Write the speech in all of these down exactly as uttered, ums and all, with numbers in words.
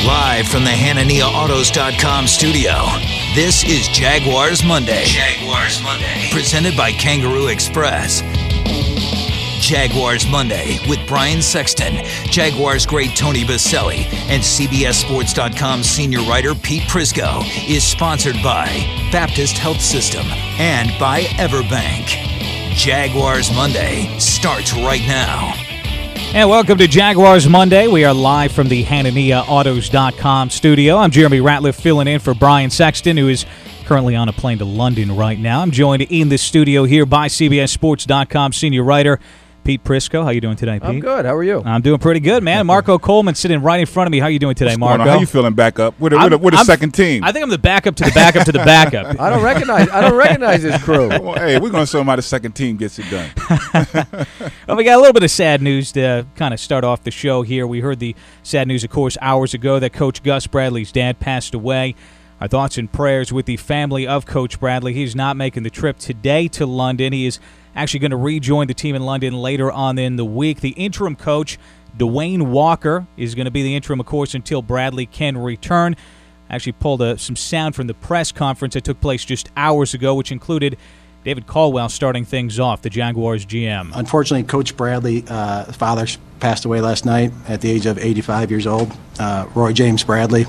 Live from the Hanania Autos dot com studio, this is Jaguars Monday. Jaguars Monday. Presented by Kangaroo Express. Jaguars Monday with Brian Sexton, Jaguars great Tony Baselli, and C B S Sports dot com senior writer Pete Prisco is sponsored by Baptist Health System and by Everbank. Jaguars Monday starts right now. And welcome to Jaguars Monday. We are live from the Hanania Autos dot com studio. I'm Jeremy Ratliff filling in for Brian Sexton, who is currently on a plane to London right now. I'm joined in the studio here by C B S Sports dot com senior writer Pete Prisco. How you doing today, Pete? I'm good. How are you? I'm doing pretty good, man. Marco Coleman sitting right in front of me. How you doing today, What's Marco? How you feeling back up? With a, with a, with a second team. I think I'm the backup to the backup to the backup. I don't recognize I don't recognize this crew. Well, hey, we're going to show them how the second team gets it done. Well, we got a little bit of sad news to kind of start off the show here. We heard the sad news, of course, hours ago that Coach Gus Bradley's dad passed away. Our thoughts and prayers with the family of Coach Bradley. He's not making the trip today to London. He is actually going to rejoin the team in London later on in the week. The interim coach, Dwayne Walker, is going to be the interim, of course, until Bradley can return. I actually pulled a, some sound from the press conference that took place just hours ago, which included David Caldwell starting things off, the Jaguars G M. Unfortunately, Coach Bradley, uh, father passed away last night at the age of eighty-five years old, uh, Roy James Bradley.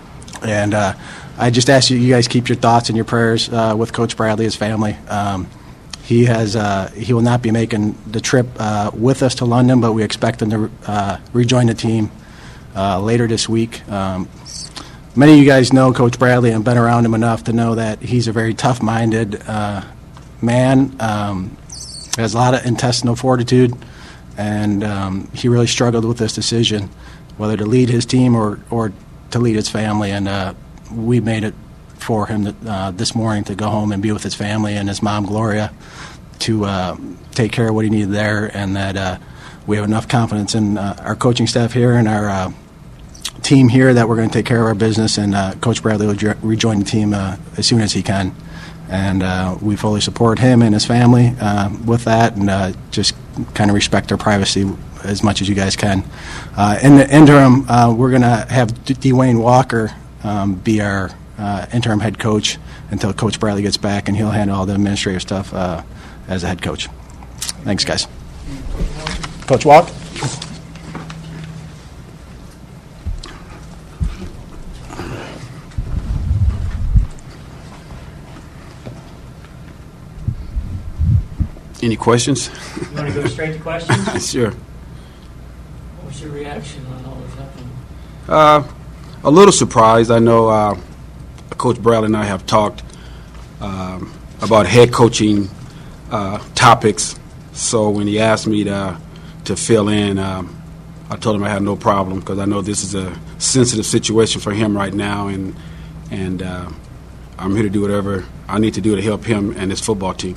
And uh, I just ask you, you guys keep your thoughts and your prayers uh, with Coach Bradley, his family. Um, he has uh, he will not be making the trip uh, with us to London, but we expect him to uh, rejoin the team uh, later this week. Um, many of you guys know Coach Bradley and been around him enough to know that he's a very tough-minded uh, man. Um, has a lot of intestinal fortitude, and um, he really struggled with this decision, whether to lead his team or, or to lead his family, and uh, we made it for him to, uh, this morning to go home and be with his family and his mom, Gloria, to uh, take care of what he needed there, and that uh, we have enough confidence in uh, our coaching staff here and our uh, team here that we're going to take care of our business, and uh, Coach Bradley will re- rejoin the team uh, as soon as he can. And uh, we fully support him and his family uh, with that, and uh, just kind of respect their privacy as much as you guys can. Uh, in the interim, uh, we're going to have D- Dwayne Walker um, be our uh, interim head coach until Coach Bradley gets back, and he'll handle all the administrative stuff uh, as a head coach. Thanks, guys. Coach Walk. Any questions? You want to go straight to questions? Sure. What was your reaction when all this happened? Uh, a little surprised. I know uh, Coach Bradley and I have talked um, about head coaching uh, topics. So when he asked me to to fill in, um, I told him I had no problem because I know this is a sensitive situation for him right now, and and uh, I'm here to do whatever I need to do to help him and his football team.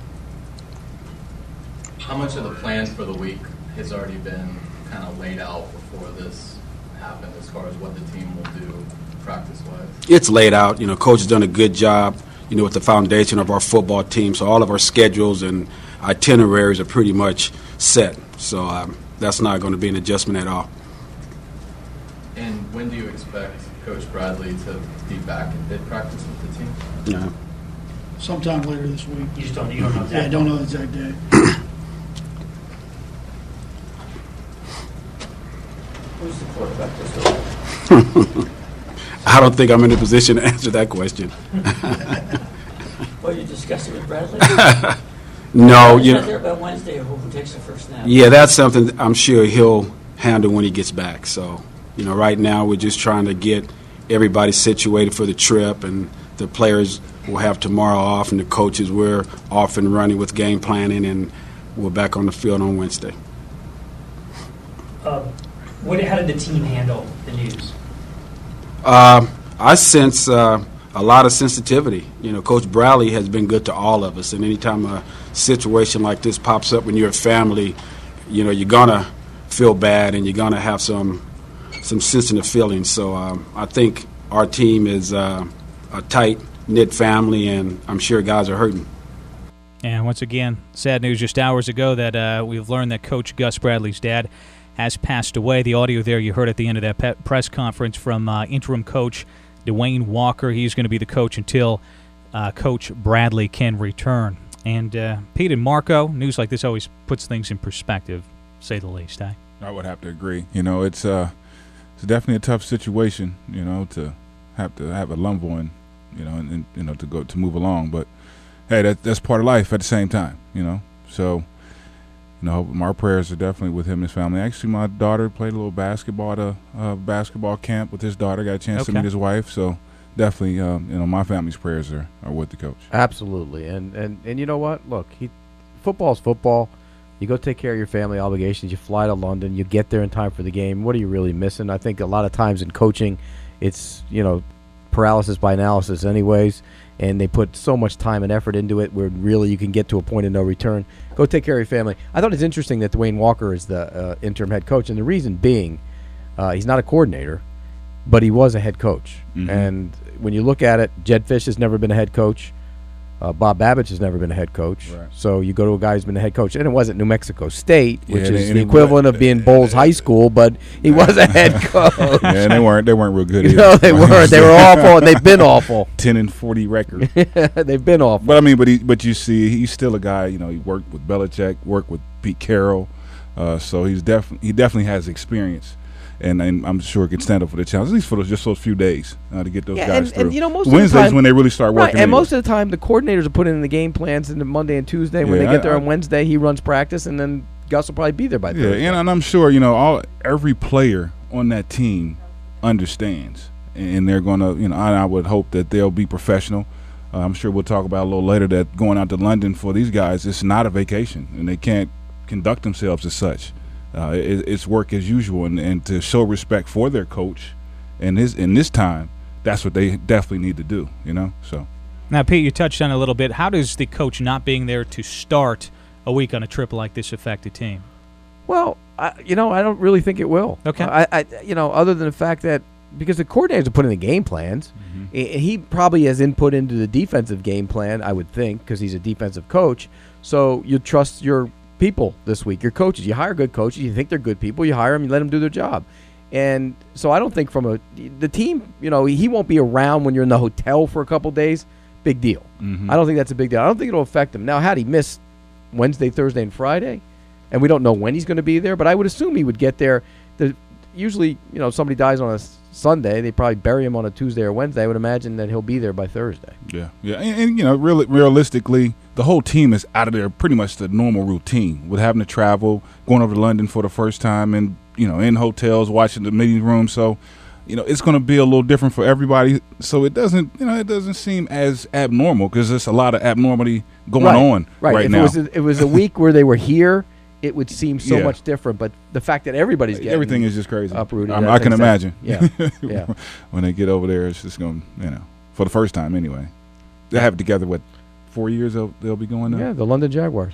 How much of the plan for the week has already been kind of laid out before this happened as far as what the team will do practice-wise? It's laid out. You know, Coach has done a good job, you know, with the foundation of our football team. So all of our schedules and itineraries are pretty much set. So um, that's not going to be an adjustment at all. And when do you expect Coach Bradley to be back at practice with the team? Yeah. Sometime later this week. You just don't, you don't know exactly. Yeah, I don't know the exact day. Who's the quarterback this week? I don't think I'm in a position to answer that question. Well, you discussed it with Bradley? No, you you know. know. There about Wednesday, who who takes the first snap? Yeah, that's something I'm sure he'll handle when he gets back. So, you know, right now we're just trying to get everybody situated for the trip, and the players will have tomorrow off, and the coaches, we're off and running with game planning, and we're back on the field on Wednesday. Uh, what, how did the team handle the news? Uh, I sense uh, a lot of sensitivity. You know, Coach Bradley has been good to all of us, and anytime a situation like this pops up when you're a family, you know, you're going to feel bad and you're going to have some some sensitive feelings. So um, I think our team is uh, a tight-knit family, and I'm sure guys are hurting. And once again, sad news just hours ago that uh, we've learned that Coach Gus Bradley's dad has passed away. The audio there you heard at the end of that pe- press conference from uh, interim coach Dwayne Walker. He's going to be the coach until uh, Coach Bradley can return. And uh, Pete and Marco, news like this always puts things in perspective, say the least. Eh? I would have to agree. You know, it's uh, it's definitely a tough situation. You know, to have to have a loved one, you know, and, and you know to go to move along. But hey, that that's part of life at the same time. You know, so you know, my prayers are definitely with him and his family. Actually, my daughter played a little basketball at a uh, basketball camp with his daughter. Got a chance Okay. to meet his wife. So definitely, um, you know, my family's prayers are, are with the coach. Absolutely, and and and you know what? Look, he, football's football. You go take care of your family obligations. You fly to London. You get there in time for the game. What are you really missing? I think a lot of times in coaching, it's you know paralysis by analysis, anyways. And they put so much time and effort into it where really you can get to a point of no return. Go take care of your family. I thought it's interesting that Dwayne Walker is the uh, interim head coach, and the reason being, uh, he's not a coordinator, but he was a head coach. Mm-hmm. And when you look at it, Jed Fish has never been a head coach. Uh, Bob Babbage has never been a head coach. Right. So you go to a guy who's been a head coach, and it wasn't New Mexico State, which Yeah, is they- the they- equivalent of being Bowles High School, but he was a head coach. Yeah, and they weren't they weren't real good. You either. know, they weren't. They were awful, and they've been awful. ten and forty record. They've been awful. But I mean, but he, but you see, he's still a guy. You know, he worked with Belichick, worked with Pete Carroll, uh, so he's definitely he definitely has experience, and, and I'm sure can stand up for the challenge. At least for those, just those few days uh, to get those Yeah, guys and, through. and you know, most Wednesdays of the time, when they really start right, working. and anyway. most of the time, the coordinators are putting in the game plans into Monday and Tuesday. When Yeah, they get there I- on Wednesday, he runs practice, and then Gus will probably be there by yeah, Thursday. and, and I'm sure you know all every player on that team understands, and they're gonna you know I, I would hope that they'll be professional. Uh, I'm sure we'll talk about a little later that going out to London for these guys, it's not a vacation, and they can't conduct themselves as such. Uh, it, it's work as usual, and, and to show respect for their coach, and his in this time, that's what they definitely need to do. You know, so. Now, Pete, you touched on it a little bit. How does the coach not being there to start a week on a trip like this affect a team? Well, I, you know, I don't really think it will. Okay. I, I, you know, other than the fact that because the coordinators are putting the game plans, Mm-hmm. he, he probably has input into the defensive game plan. I would think because he's a defensive coach. So you trust your people this week, your coaches. You hire good coaches. You think they're good people. You hire them. You let them do their job. And so I don't think from a the team, you know, he won't be around when you're in the hotel for a couple days. Big deal. Mm-hmm. I don't think that's a big deal. I don't think it'll affect him. Now, had he missed Wednesday, Thursday, and Friday, and we don't know when he's going to be there, but I would assume he would get there. The, usually, you know, if somebody dies on a s- Sunday, they probably bury him on a Tuesday or Wednesday. I would imagine that he'll be there by Thursday. Yeah, yeah, and, and you know, really, realistically, the whole team is out of there pretty much the normal routine with having to travel, going over to London for the first time, and you know, in hotels, watching the meeting room. So, you know, it's going to be a little different for everybody. So it doesn't, you know, it doesn't seem as abnormal because there's a lot of abnormality going right. on right, right if now. It was, a, it was a week where they were here, it would seem so Yeah. much different. But the fact that everybody's getting Everything is just crazy. uprooted, I, that I can makes sense. imagine. Yeah, yeah. When they get over there, it's just going, to you know, for the first time anyway. They have it together. What, four years they'll, they'll be going there. Yeah, the London Jaguars.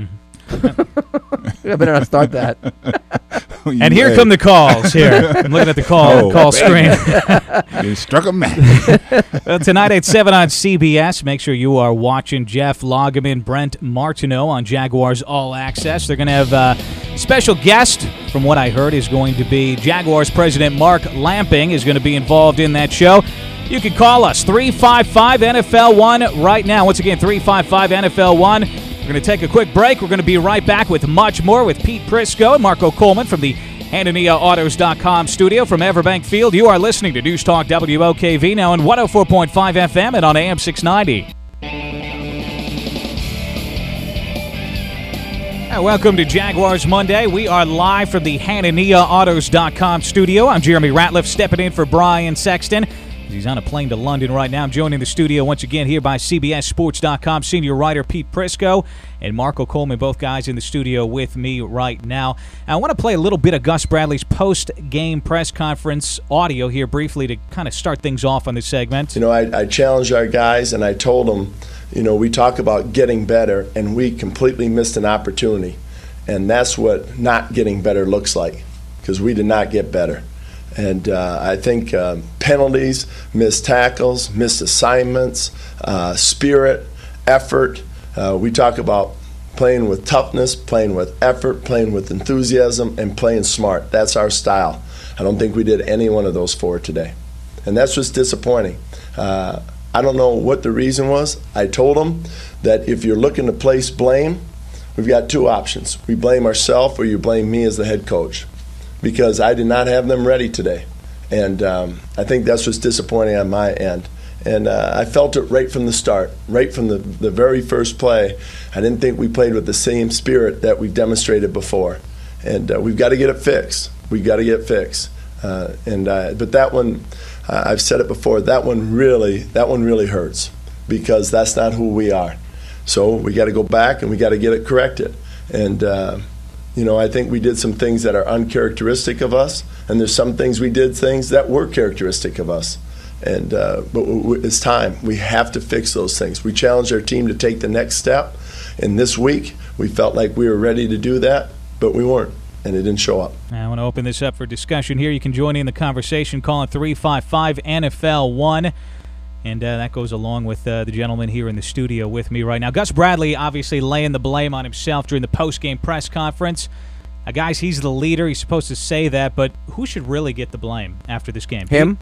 Mm-hmm. I better not start that. And here come the calls. Here, I'm looking at the call Oh, call baby. screen. You struck a match. Well, tonight at seven on C B S. Make sure you are watching Jeff Lageman, Brent Martineau on Jaguars All Access. They're going to have a special guest. From what I heard, is going to be Jaguars President Mark Lamping is going to be involved in that show. You can call us three five five N F L one right now. Once again, three five five N F L one. We're going to take a quick break. We're going to be right back with much more with Pete Prisco and Marco Coleman from the Hanania Autos dot com studio from Everbank Field. You are listening to News Talk W O K V now on one oh four point five F M and on A M six ninety. Uh, welcome to Jaguars Monday. We are live from the Hanania Autos dot com studio. I'm Jeremy Ratliff stepping in for Brian Sexton. He's on a plane to London right now. I'm joined in the studio once again here by C B S Sports dot com senior writer Pete Prisco and Marco Coleman, both guys in the studio with me right now. I want to play a little bit of Gus Bradley's post-game press conference audio here briefly to kind of start things off on this segment. You know, I, I challenged our guys and I told them, you know, we talk about getting better and we completely missed an opportunity. And that's what not getting better looks like, because we did not get better. And uh, I think um, penalties, missed tackles, missed assignments, uh, spirit, effort. Uh, we talk about Playing with toughness, playing with effort, playing with enthusiasm, and playing smart. That's our style. I don't think we did any one of those four today. And that's just disappointing. Uh, I don't know what the reason was. I told them that if you're looking to place blame, we've got two options. We blame ourselves or you blame me as the head coach, because I did not have them ready today. And um, I think that's what's disappointing on my end. And uh, I felt it right from the start, right from the, the very first play. I didn't think we played with the same spirit that we've demonstrated before. And uh, we've got to get it fixed. We've got to get it fixed. Uh, and uh, but that one, uh, I've said it before, that one really, that one really hurts, because that's not who we are. So we got to go back and we got to get it corrected. And uh, you know, I think we did some things that are uncharacteristic of us, and there's some things we did things that were characteristic of us. And uh, but w- w- it's time. We have to fix those things. We challenged our team to take the next step, and this week we felt like we were ready to do that, but we weren't, and it didn't show up. I want to open this up for discussion here. You can join in the conversation, calling three five five N F L one, and uh, that goes along with uh, the gentleman here in the studio with me right now. Gus Bradley obviously laying the blame on himself during the post-game press conference. Uh, guys, he's the leader. He's supposed to say that, but who should really get the blame after this game? Him?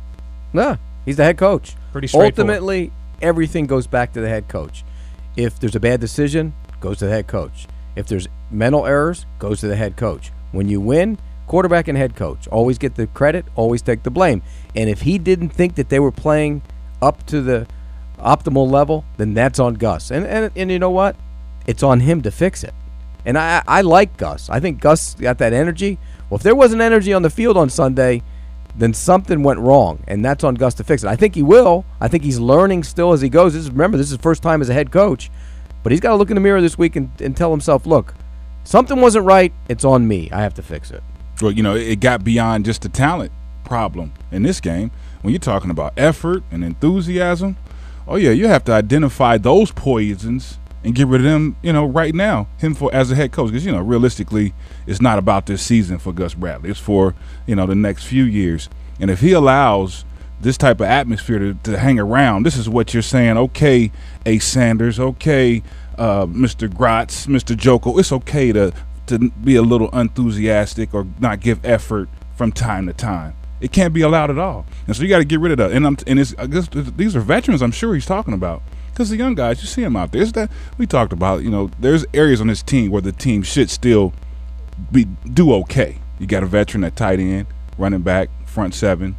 No, he's the head coach. Pretty straightforward. Ultimately, everything goes back to the head coach. If there's a bad decision, goes to the head coach. If there's mental errors, goes to the head coach. When you win, quarterback and head coach always get the credit, always take the blame. And if he didn't think that they were playing up to the optimal level, then that's on Gus. And and, and you know what? It's on him to fix it. And I, I like Gus. I think Gus got that energy. Well, if there wasn't energy on the field on Sunday, then something went wrong, and that's on Gus to fix it. I think he will. I think he's learning still as he goes. This is, remember, this is his first time as a head coach, but he's got to look in the mirror this week and, and tell himself, look, something wasn't right. It's on me. I have to fix it. Well, you know, it got beyond just the talent problem in this game. When you're talking about effort and enthusiasm, oh, yeah, you have to identify those poisons and get rid of them, you know, right now, him for as a head coach. Because, you know, realistically, it's not about this season for Gus Bradley. It's for, you know, the next few years. And if he allows this type of atmosphere to, to hang around, this is what you're saying, okay, Ace Sanders, okay, uh, Mister Gratz, Mister Joko, it's okay to, to be a little enthusiastic or not give effort from time to time. It can't be allowed at all. And so you got to get rid of that. And, I'm, and it's, I guess these are veterans I'm sure he's talking about. Because the young guys, you see them out there. It's that we talked about, you know, there's areas on this team where the team should still be do okay. You got a veteran at tight end, running back, front seven.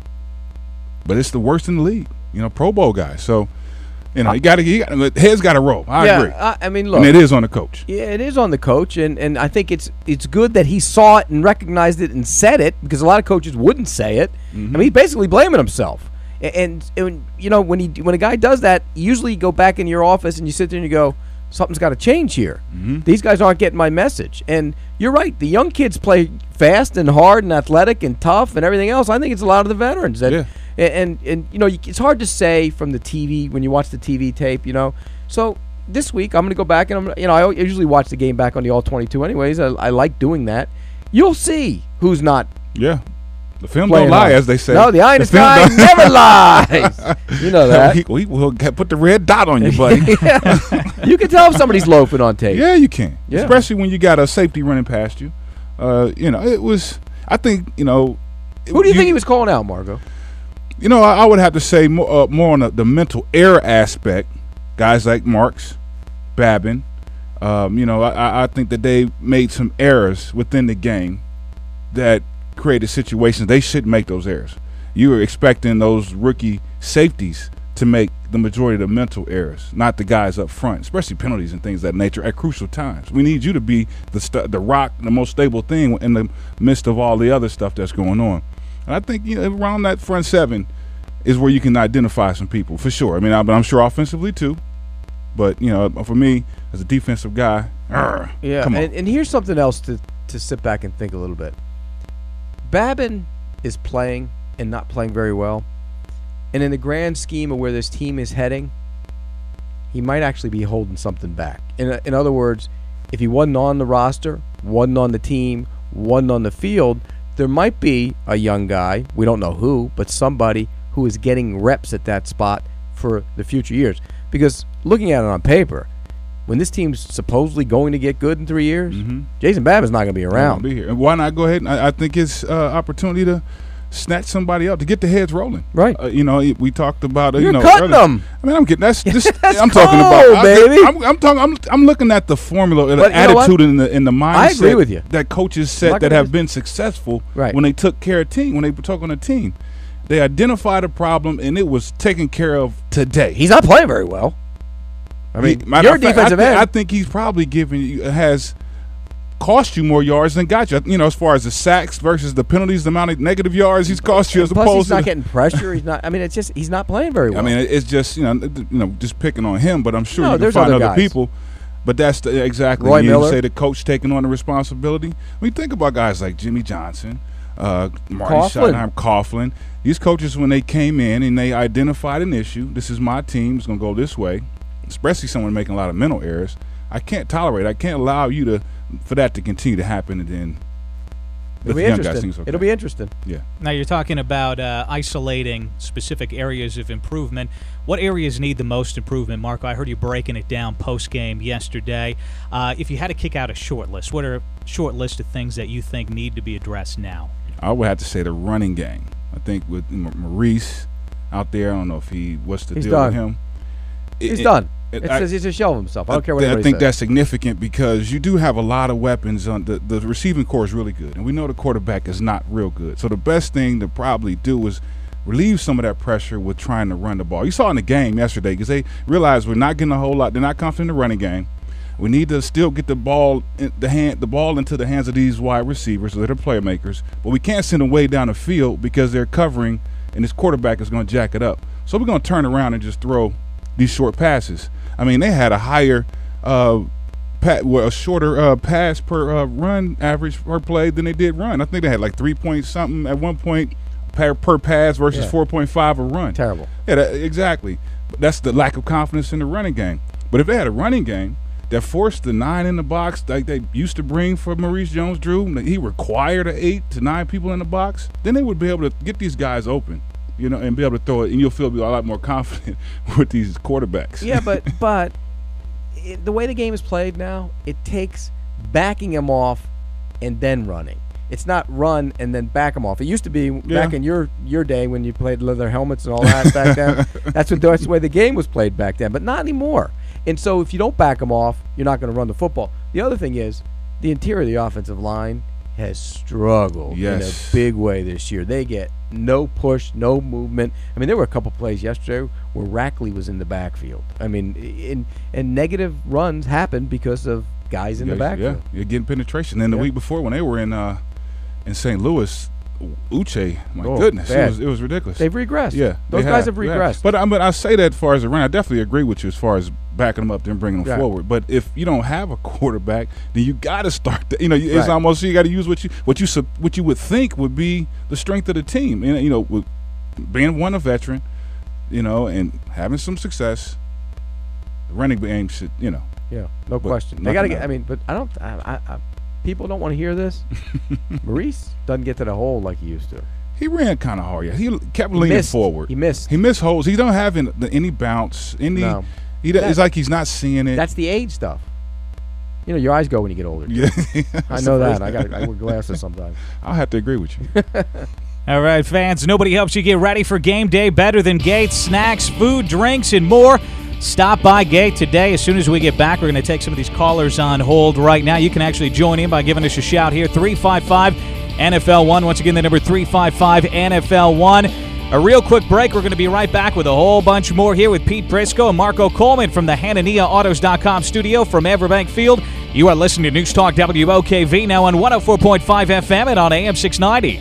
But it's the worst in the league, you know, Pro Bowl guys. So, you know, you got to, heads got to roll. I yeah, agree. I, I mean, look. And it is on the coach. Yeah, it is on the coach. And, and I think it's it's good that he saw it and recognized it and said it, because a lot of coaches wouldn't say it. Mm-hmm. I mean, he's basically blaming himself. And, and you know, when he when a guy does that, usually you go back in your office and you sit there and you go, something's got to change here. Mm-hmm. These guys aren't getting my message. And you're right. The young kids play fast and hard and athletic and tough and everything else. I think it's a lot of the veterans. That, yeah. And, and, and, you know, it's hard to say from the T V when you watch the T V tape, you know. So this week I'm going to go back and, I'm, you know, I usually watch the game back on the all twenty-two anyways. I, I like doing that. You'll see who's not. Yeah. The film don't lie, as they say. No, the Eye in the Sky never lies. You know that. we, we will put the red dot on you, buddy. Yeah. You can tell if somebody's loafing on tape. Yeah, you can. Yeah. Especially when you got a safety running past you. Uh, you know, it was, I think, you know. Who do you, you think he was calling out, Margo? You know, I, I would have to say more, uh, more on the, the mental error aspect. Guys like Marks, Babin. Um, you know, I, I think that they made some errors within the game that created situations they shouldn't make those errors. You were expecting those rookie safeties to make the majority of the mental errors, not the guys up front, especially penalties and things of that nature at crucial times. We need you to be the st- the rock, the most stable thing in the midst of all the other stuff that's going on. And I think, you know, around that front seven is where you can identify some people for sure. I mean, I, but I'm sure offensively too. But, you know, for me as a defensive guy, argh, yeah. Come on. And, and here's something else to to sit back and think a little bit. Babin is playing and not playing very well. And in the grand scheme of where this team is heading, he might actually be holding something back. In, in other words, if he wasn't on the roster, wasn't on the team, wasn't on the field, there might be a young guy, we don't know who, but somebody who is getting reps at that spot for the future years. Because looking at it on paper, when this team's supposedly going to get good in three years, mm-hmm. Jason Babbitt's not going to be around. Be here. And why not go ahead? And I, I think it's uh, opportunity to snatch somebody up to get the heads rolling. Right. Uh, you know, we talked about. Uh, You're you know, cutting earlier. them. I mean, I'm getting that's. Just, that's I'm cold, talking about, baby. I, I'm, I'm talking. I'm. I'm looking at the formula, the but attitude, and the in the mindset. I agree with you. That coaches set that have been successful right. when they took care of team, when they took on a team. They identified a problem, and it was taken care of today. He's not playing very well. I mean, he, you're a defensive I end. I think he's probably giving you has cost you more yards than got you. You know, as far as the sacks versus the penalties, the amount of negative yards he's cost you, as Plus opposed he's to not getting pressure. He's not. I mean, it's just he's not playing very well. I mean, it's just you know, you know, just picking on him. But I'm sure no, you can there's find other, other guys. people. But that's the, exactly Roy you Miller. say the coach taking on the responsibility. When you think about guys like Jimmy Johnson, uh, Marty Coughlin. Schottenheimer, Coughlin. These coaches, when they came in and they identified an issue, this is my team, it's going to go this way, especially someone making a lot of mental errors, I can't tolerate it. I can't allow you to for that to continue to happen and then It'll be interesting. Okay. It'll be interesting. Yeah. Now you're talking about uh, isolating specific areas of improvement. What areas need the most improvement, Marco? I heard you breaking it down post-game yesterday. Uh, if you had to kick out a short list, what are a short list of things that you think need to be addressed now? I would have to say the running game. I think with Maurice out there, I don't know if he what's the He's deal done. with him. It, He's it, done. It, it I, says he's a shell of himself. I don't I, care what I anybody think says. that's significant because you do have a lot of weapons. On the, the receiving core is really good, and we know the quarterback is not real good. So the best thing to probably do is relieve some of that pressure with trying to run the ball. You saw in the game yesterday because they realized we're not getting a whole lot. They're not confident in the running game. We need to still get the ball in the hand, the ball into the hands of these wide receivers, so they're playmakers. But we can't send them way down the field because they're covering, and this quarterback is going to jack it up. So we're going to turn around and just throw these short passes. I mean, they had a higher, uh, pat, well, a shorter uh, pass per uh, run average per play than they did run. I think they had like three point something at one point per, per pass versus yeah. four point five a run. Terrible. Yeah, that, exactly. But that's the lack of confidence in the running game. But if they had a running game that forced the nine in the box like they used to bring for Maurice Jones-Drew, he required an eight to nine people in the box, then they would be able to get these guys open. You know, and be able to throw it, and you'll feel a lot more confident with these quarterbacks. Yeah, but but it, the way the game is played now, it takes backing him off and then running. It's not run and then back him off. It used to be yeah. back in your, your day when you played leather helmets and all that back then. That's what that's the way the game was played back then, but not anymore. And so if you don't back him off, you're not going to run the football. The other thing is the interior of the offensive line has struggled yes. in a big way this year. They get no push, no movement. I mean, there were a couple plays yesterday where Rackley was in the backfield. I mean, in, and negative runs happened because of guys in yeah, the backfield. Yeah, you're getting penetration. And the yeah. week before when they were in uh, in Saint Louis, Uche, my oh, goodness, bad. it was it was ridiculous. They've regressed. Yeah, those guys have, have regressed. But I mean, I say that as far as the run, I definitely agree with you as far as backing them up and bringing them right. forward. But if you don't have a quarterback, then you got to start. The, you know, it's right. almost you got to use what you what you what you would think would be the strength of the team. And you know, with being one a veteran, you know, and having some success, the running game should, you know. Yeah, no question. They got to get. I mean, but I don't. I, I, I, people don't want to hear this. Maurice doesn't get to the hole like he used to. He ran kind of hard. Yeah, he kept leaning he missed. forward. He missed. He missed holes. He don't have any, any bounce. Any. No. He. That, it's like he's not seeing it. That's the age stuff. You know, your eyes go when you get older. Yeah, I know that. I got. I wear glasses sometimes. I'll have to agree with you. All right, fans. Nobody helps you get ready for game day better than Gates. Snacks, food, drinks, and more. Stop by Gate today. As soon as we get back, we're going to take some of these callers on hold right now. You can actually join in by giving us a shout here, three five five N F L one. Once again, the number three five five N F L one. A real quick break. We're going to be right back with a whole bunch more here with Pete Prisco and Marco Coleman from the Hanania Autos dot com studio from Everbank Field. You are listening to News Talk W O K V now on one oh four point five F M and on A M six ninety.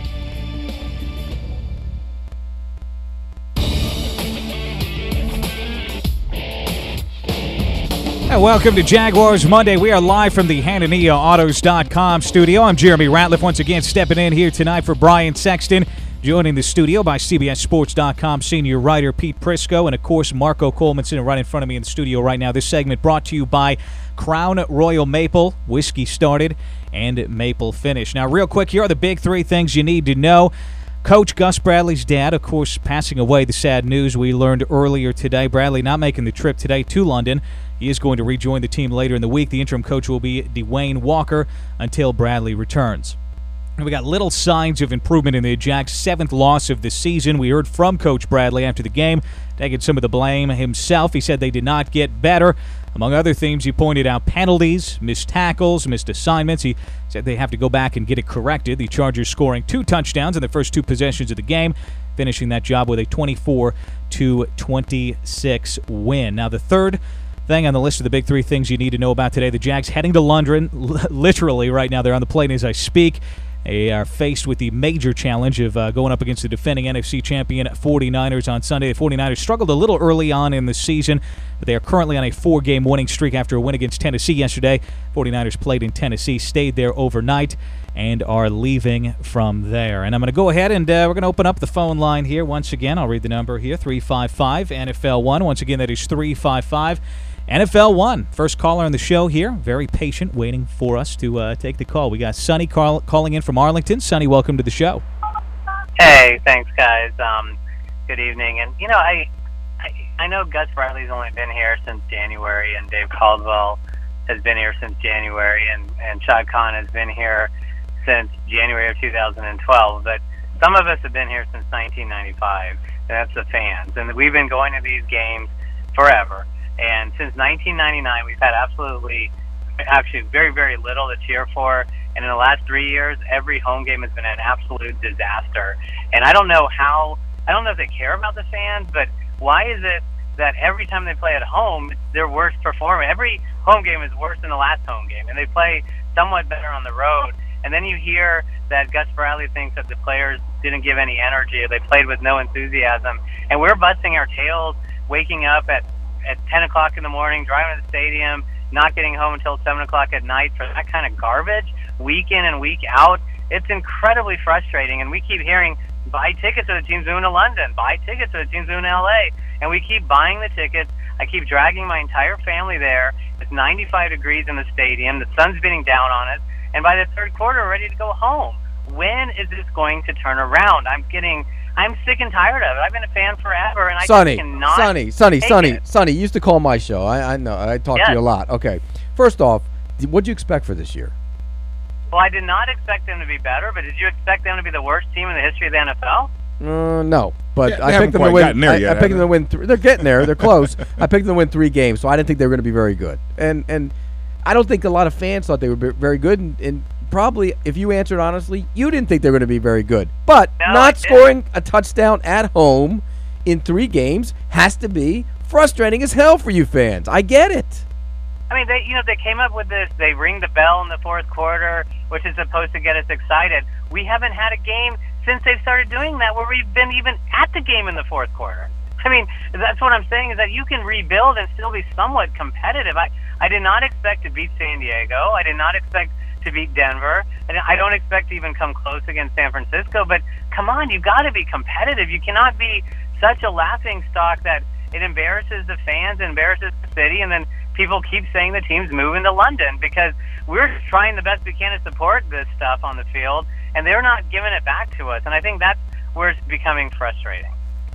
And welcome to Jaguars Monday. We are live from the Hanania Autos dot com studio. I'm Jeremy Ratliff, once again stepping in here tonight for Brian Sexton. Joining the studio by C B S Sports dot com senior writer Pete Prisco, and of course Marco Coleman sitting right in front of me in the studio right now. This segment brought to you by Crown Royal Maple, whiskey started and maple finish. Now real quick, here are the big three things you need to know. Coach Gus Bradley's dad, of course, passing away. The sad news we learned earlier today. Bradley not making the trip today to London. He is going to rejoin the team later in the week. The interim coach will be Dwayne Walker until Bradley returns. And we got little signs of improvement in the Jags' seventh loss of the season. We heard from Coach Bradley after the game, taking some of the blame himself. He said they did not get better. Among other themes, he pointed out penalties, missed tackles, missed assignments. He said they have to go back and get it corrected. The Chargers scoring two touchdowns in the first two possessions of the game, finishing that job with a twenty-four to twenty-six win. Now, the third thing on the list of the big three things you need to know about today, the Jags heading to London, literally right now. They're on the plane as I speak. They are faced with the major challenge of uh, going up against the defending N F C champion forty-niners on Sunday. The forty-niners struggled a little early on in the season, but they are currently on a four-game winning streak after a win against Tennessee yesterday. forty-niners played in Tennessee, stayed there overnight, and are leaving from there. And I'm going to go ahead and uh, we're going to open up the phone line here once again. I'll read the number here, three five five N F L one. Once again, that is three five five N F L one. First caller on the show here. Very patient, waiting for us to uh, take the call. We got Sonny call- calling in from Arlington. Sonny, welcome to the show. Hey, thanks, guys. Um, good evening. And, you know, I, I I know Gus Bradley's only been here since January, and Dave Caldwell has been here since January, and, and Shad Khan has been here since January of two thousand twelve. But some of us have been here since nineteen ninety-five, and that's the fans. And we've been going to these games forever. And since nineteen ninety-nine, we've had absolutely, actually very, very little to cheer for. And in the last three years, every home game has been an absolute disaster. And I don't know how, I don't know if they care about the fans, but why is it that every time they play at home, they're worse performing? Every home game is worse than the last home game, and they play somewhat better on the road. And then you hear that Gus Bradley thinks that the players didn't give any energy, or they played with no enthusiasm. And we're busting our tails, waking up at at ten o'clock in the morning, driving to the stadium, not getting home until seven o'clock at night for that kind of garbage, week in and week out. It's incredibly frustrating, and we keep hearing, buy tickets to the team's moving to London, buy tickets to the team's moving to L A, and we keep buying the tickets. I keep dragging my entire family there. It's ninety-five degrees in the stadium. The sun's beating down on us, and by the third quarter, we're ready to go home. When is this going to turn around? I'm getting... I'm sick and tired of it. I've been a fan forever, and I Sonny, just cannot Sonny, Sonny, take Sonny, it. Sonny, you used to call my show. I, I know. I talk Yes. to you a lot. Okay. First off, what did you expect for this year? Well, I did not expect them to be better, but did you expect them to be the worst team in the history of the N F L? Uh, no, but Yeah, they I haven't picked them quite to win. gotten there I, yet, I picked have them they? to win. Th- they're getting there. They're close. I picked them to win three games, so I didn't think they were going to be very good. And and I don't think a lot of fans thought they were be- very good. And, and probably, if you answered honestly, you didn't think they were going to be very good. But No, I not didn't. scoring a touchdown at home in three games has to be frustrating as hell for you fans. I get it. I mean, they you know they came up with this. They ring the bell in the fourth quarter, which is supposed to get us excited. We haven't had a game since they've started doing that where we've been even at the game in the fourth quarter. I mean, that's what I'm saying, is that you can rebuild and still be somewhat competitive. I, I did not expect to beat San Diego. I did not expect to beat Denver. And I don't expect to even come close against San Francisco. But come on, you've got to be competitive. You cannot be such a laughing stock that it embarrasses the fans, embarrasses the city, and then people keep saying the team's moving to London, because we're trying the best we can to support this stuff on the field, and they're not giving it back to us. And I think that's where it's becoming frustrating.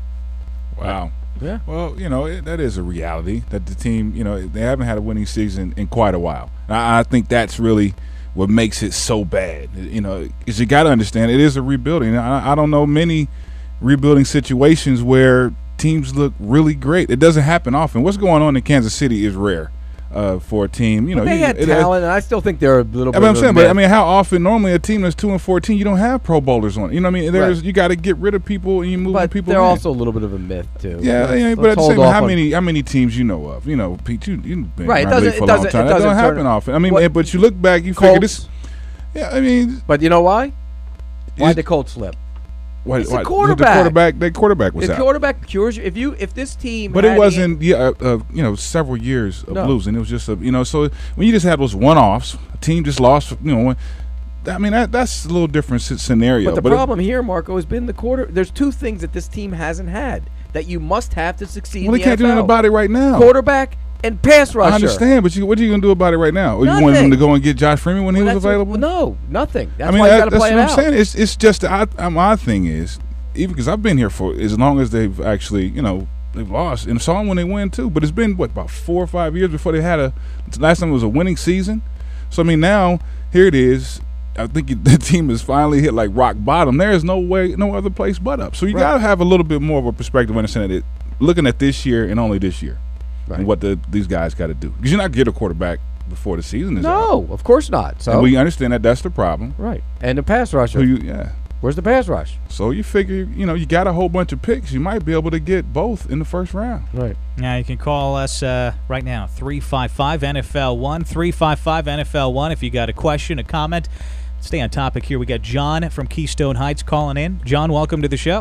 Wow. Yeah. Well, you know, it, that is a reality that the team, you know, they haven't had a winning season in quite a while. I, I think that's really what makes it so bad. You know, is you got to understand it is a rebuilding. I, I don't know many rebuilding situations where teams look really great. It doesn't happen often. What's going on in Kansas City is rare uh, for a team. You know, But they you- had it- talent, and I still think they're a little I bit mean, I'm of a saying, but myth. I mean, how often normally a team that's two and fourteen, you don't have Pro Bowlers on it. You know what I mean? There's Right. you got to get rid of people and you move But people. they're in. also a little bit of a myth too. Yeah, Let's- yeah, but let's at the hold same time, off how on- many how many teams you know of? You know, Pete, you you've been Right, it around the doesn't- league for it a long doesn't- time. it That don't doesn't happen turn- often. I mean, What- eh, but you look back, you figure Colts. this. Yeah, I mean, But you know why? Why Is- the Colts slip? why, It's why, the quarterback. The quarterback, that quarterback was The out. quarterback cures you. If you if this team, But had it wasn't, yeah, uh, uh, you know, several years of No. losing. It was just a, you know, so when you just had those one-offs, a team just lost, you know, one, I mean, that that's a little different s- scenario. But the it- problem here, Marco, has been the quarter. There's two things that this team hasn't had that you must have to succeed. well, in they the can't do N F L. anything about it right now. Quarterback and pass rusher. I understand, but you, what are you going to do about it right now? Or Nothing. you wanted him to go and get Josh Freeman when Well, he was that's available? What, no, nothing. That's I mean, why you that, got to that's play what it I'm out. saying. It's it's just I, I, my thing is, even because I've been here for as long as they've actually, you know, they've lost and saw them when they win too. But it's been what about four or five years before they had a last time it was a winning season. So I mean, now here it is. I think the team has finally hit like rock bottom. There is no way, no other place but up. So you Right. got to have a little bit more of a perspective, understanding it, looking at this year and only this year, Right. and what the these guys got to do. Because you're not get a quarterback before the season is out. No, of course not. So And we understand that that's the problem. right, and the pass rusher. Who you, yeah. Where's the pass rush? So you figure, you know, you got a whole bunch of picks. You might be able to get both in the first round. Right. Now you can call us uh, right now, three five five N F L one, three five five N F L one if you got a question, a comment. Stay on topic here. We got John from Keystone Heights calling in. John, welcome to the show.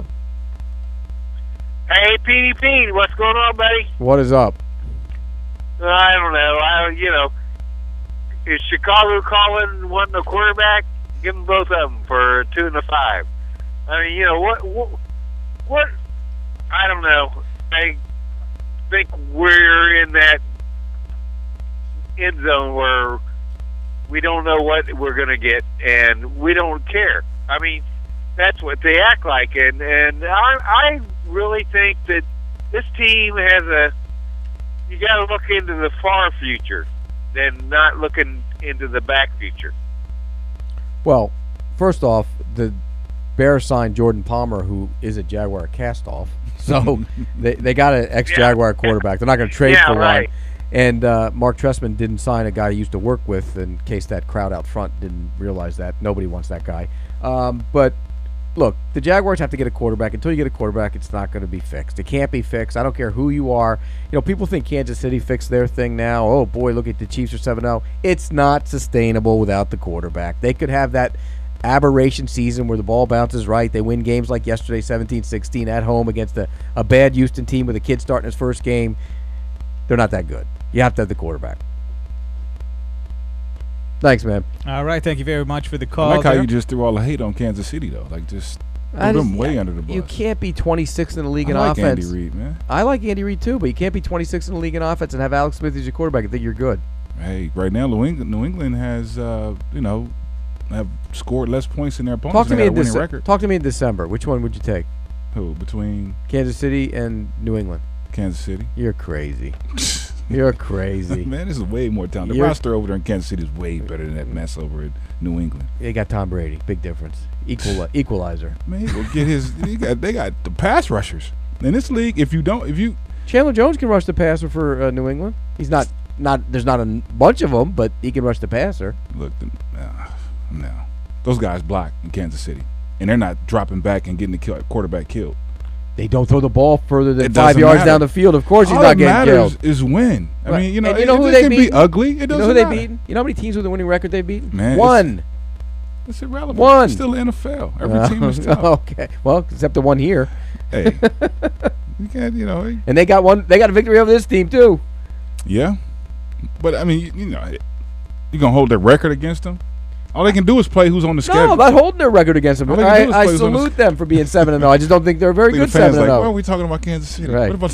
Hey, Petey Pete, what's going on, buddy? What is up? I don't know. I you know, is Chicago calling wanting a quarterback? Give them both of them for a two and a five. I mean, you know what? What? what I don't know. I think we're in that end zone where we don't know what we're going to get, and we don't care. I mean, that's what they act like, and and I I really think that this team has a. You got to look into the far future, than not looking into the back future. Well, first off, the Bears signed Jordan Palmer, who is a Jaguar cast-off. So they they got an ex-Jaguar quarterback. They're not going to trade Yeah, for right. one. And uh, Mark Trestman didn't sign a guy he used to work with in case that crowd out front didn't realize that. Nobody wants that guy. Um, but, look, the Jaguars have to get a quarterback. Until you get a quarterback, it's not going to be fixed. It can't be fixed. I don't care who you are. You know, people think Kansas City fixed their thing now. Oh, boy, look at the Chiefs are seven oh. It's not sustainable without the quarterback. They could have that aberration season where the ball bounces right. They win games like yesterday, seventeen sixteen, at home against a, a bad Houston team with a kid starting his first game. They're not that good. You have to have the quarterback. Thanks, man. All right, thank you very much for the call. I like how there. you just threw all the hate on Kansas City, though. Like, just I threw them just- way under the bus. You can't be twenty-sixth in the league I in like offense. Andy Reid, man. I like Andy Reid too, but you can't be twenty-sixth in the league in offense and have Alex Smith as your quarterback and think you're good. Hey, right now, New England, New England has, uh, you know, have scored less points than their opponents. Talk to They me got in a winning Dece- record. Talk to me in December. Which one would you take? Who between Kansas City and New England? Kansas City? You're crazy. You're crazy. Man, this is way more talented. The You're- roster over there in Kansas City is way better than that mess over in New England. They got Tom Brady. Big difference. Equal equalizer. Man, he will get his. He got, they got the pass rushers in this league. If you don't, if you Chandler Jones can rush the passer for uh, New England. He's not not. There's not a n- bunch of them, but he can rush the passer. look, the, uh, no, those guys block in Kansas City, and they're not dropping back and getting the kill, quarterback killed. They don't throw the ball further than It five doesn't yards matter. down the field. Of course, he's All not that getting matters killed. is win. I Right. mean, you know, And you know it, who it they can beat? be ugly. It You doesn't know who they matter. beaten? You know how many teams with a winning record they've beaten? Man, it's- One. It's irrelevant. One. It's still the N F L. Every Uh, team is tough. Okay. Well, except the one here. Hey, you can't. You know. hey, And they got one. They got a victory over this team too. Yeah, but I mean, you, you know, you gonna hold their record against them? All they can do is play who's on the schedule. No, I'm not holding their record against them. All they can do is I, I play who's on the salute them for being seven and zero. I just don't think they're a very I think good the fans seven and like, why are zero. we talking about Kansas City? Right. What about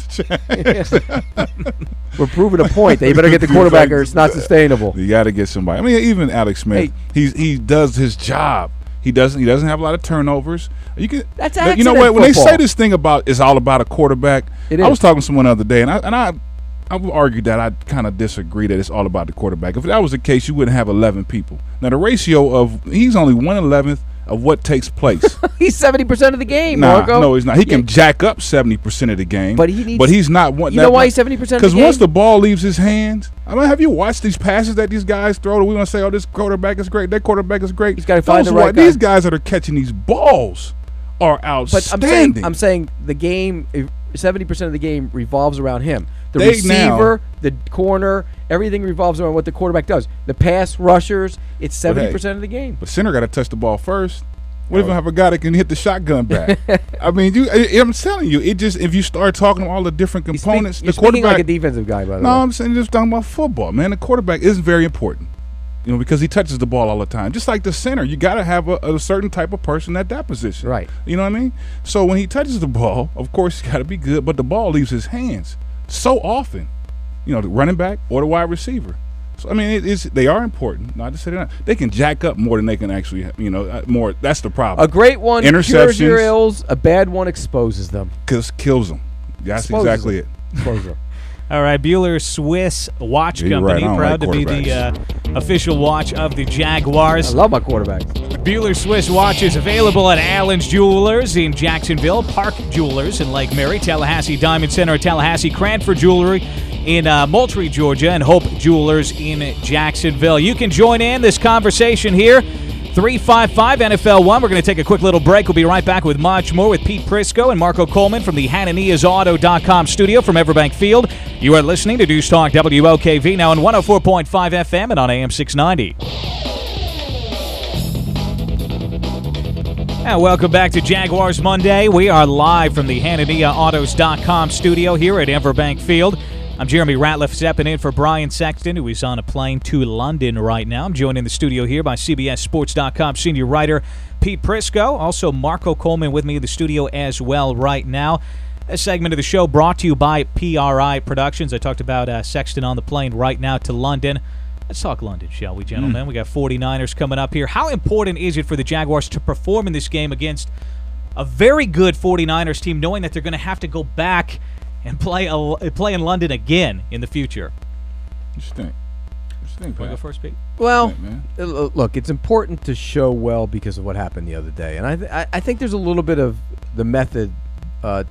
the Giants? We're proving a point. They better get the quarterback or it's not sustainable. You got to get somebody. I mean, even Alex Smith, Hey. he's he does his job. He doesn't. He doesn't have a lot of turnovers. You can. That's you know accident what? When football. they say this thing about it's all about a quarterback, It I is. was talking to someone the other day, and I and I, I would argue that I kind of disagree that it's all about the quarterback. If that was the case, you wouldn't have eleven people. Now the ratio of he's only one eleventh of what takes place. He's seventy percent of the game, Nah, Marco. no, he's not. He can Yeah. jack up seventy percent of the game, But he needs- But he's not one. You know why he's seventy percent of the Because once game? the ball leaves his hands, I mean, have you watched these passes that these guys throw? That we want to say, oh, this quarterback is great. That quarterback is great. He's gotta find Those the who right are- guy. These guys that are catching these balls are But I'm outstanding. saying, I'm saying the game, seventy percent of the game revolves around him. The They receiver, the corner, everything revolves around what the quarterback does. The pass rushers, it's But hey, seventy percent of the game. But center got to touch the ball first. What if Oh. I have a guy that can hit the shotgun back? I mean, you. I, I'm telling you, it just if you start talking all the different You speak- components, you're the speaking quarterback. like a defensive guy, by the no, way. I'm saying just talking about football, man. The quarterback is very important, you know, because he touches the ball all the time. Just like the center, you got to have a, a certain type of person at that position, Right. You know what I mean? So when he touches the ball, of course, he's got to be good, but the ball leaves his hands so often. you know, the running back or the wide receiver. So I mean, it is they are important. Not to say they're not. They can jack up more than they can actually, you know, uh, more. That's the problem. A great one Interceptions, cures your ills. A bad one exposes them. Cause kills them. That's Exposes exactly them. it. Exposes them. All right, Bueller Swiss Watch Yeah, you're Company, right. I don't proud like to be the uh, official watch of the Jaguars. I love my quarterbacks. Bueller Swiss Watch is available at Allen's Jewelers in Jacksonville, Park Jewelers in Lake Mary, Tallahassee Diamond Center in Tallahassee, Cranford Jewelry in uh, Moultrie, Georgia, and Hope Jewelers in Jacksonville. You can join in this conversation here. three five five N F L one. We're going to take a quick little break. We'll be right back with much more with Pete Prisco and Marco Coleman from the Hananias Auto dot com studio from Everbank Field. You are listening to Deuce Talk W O K V now on one oh four point five F M and on A M six ninety. And welcome back to Jaguars Monday. We are live from the Hanania Autos dot com studio here at Everbank Field. I'm Jeremy Ratliff stepping in for Brian Sexton, who is on a plane to London right now. I'm joined in the studio here by C B S Sports dot com senior writer Pete Prisco. Also, Marco Coleman with me in the studio as well right now. A segment of the show brought to you by P R I Productions. I talked about uh, Sexton on the plane right now to London. Let's talk London, shall we, gentlemen? Mm. We got forty-niners coming up here. How important is it for the Jaguars to perform in this game against a very good forty-niners team, knowing that they're going to have to go back and play a, play in London again in the future? Interesting. Interesting. Want to go first, Pete? Well, yeah, look, it's important to show well because of what happened the other day, and I th- I think there's a little bit of the method uh,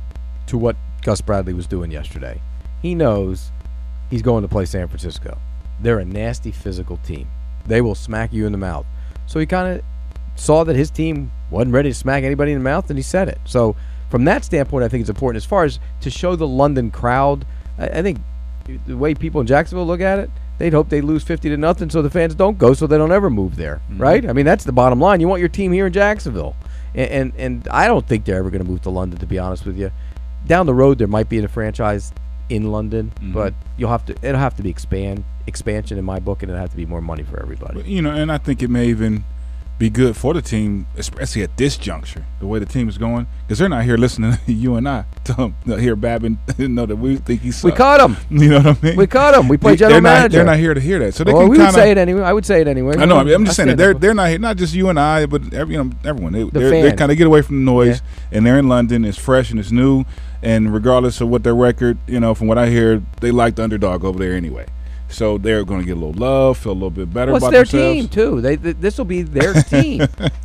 to what Gus Bradley was doing yesterday. He knows he's going to play San Francisco. They're a nasty physical team. They will smack you in the mouth. So he kind of saw that his team wasn't ready to smack anybody in the mouth, and he said it. So from that standpoint, I think it's important. As far as to show the London crowd, I, I think the way people in Jacksonville look at it, they'd hope they lose fifty to nothing so the fans don't go, so they don't ever move there, mm-hmm. right? I mean, that's the bottom line. You want your team here in Jacksonville. And and, and I don't think they're ever going to move to London, to be honest with you. Down the road, there might be a franchise in London, mm-hmm. but you'll have to it'll have to be expand expansion in my book, and it'll have to be more money for everybody. You know, and I think it may even be good for the team, especially at this juncture, the way the team is going, because they're not here listening to you and I to hear Babin know that we think he's. We caught him. You know what I mean? We caught him. We played they, general they're manager. Not, they're not here to hear that, so they well, can we kinda, would say it anyway. I would say it anyway. I know. I mean, I'm just I saying that they're they're not here. Not just you and I, but every, you know, everyone. They the they kind of get away from the noise, yeah. and they're in London. It's fresh and it's new, and regardless of what their record, you know, from what I hear, they like the underdog over there anyway. So they're going to get a little love, feel a little bit better well, about their themselves. team too. They, they this will be their team.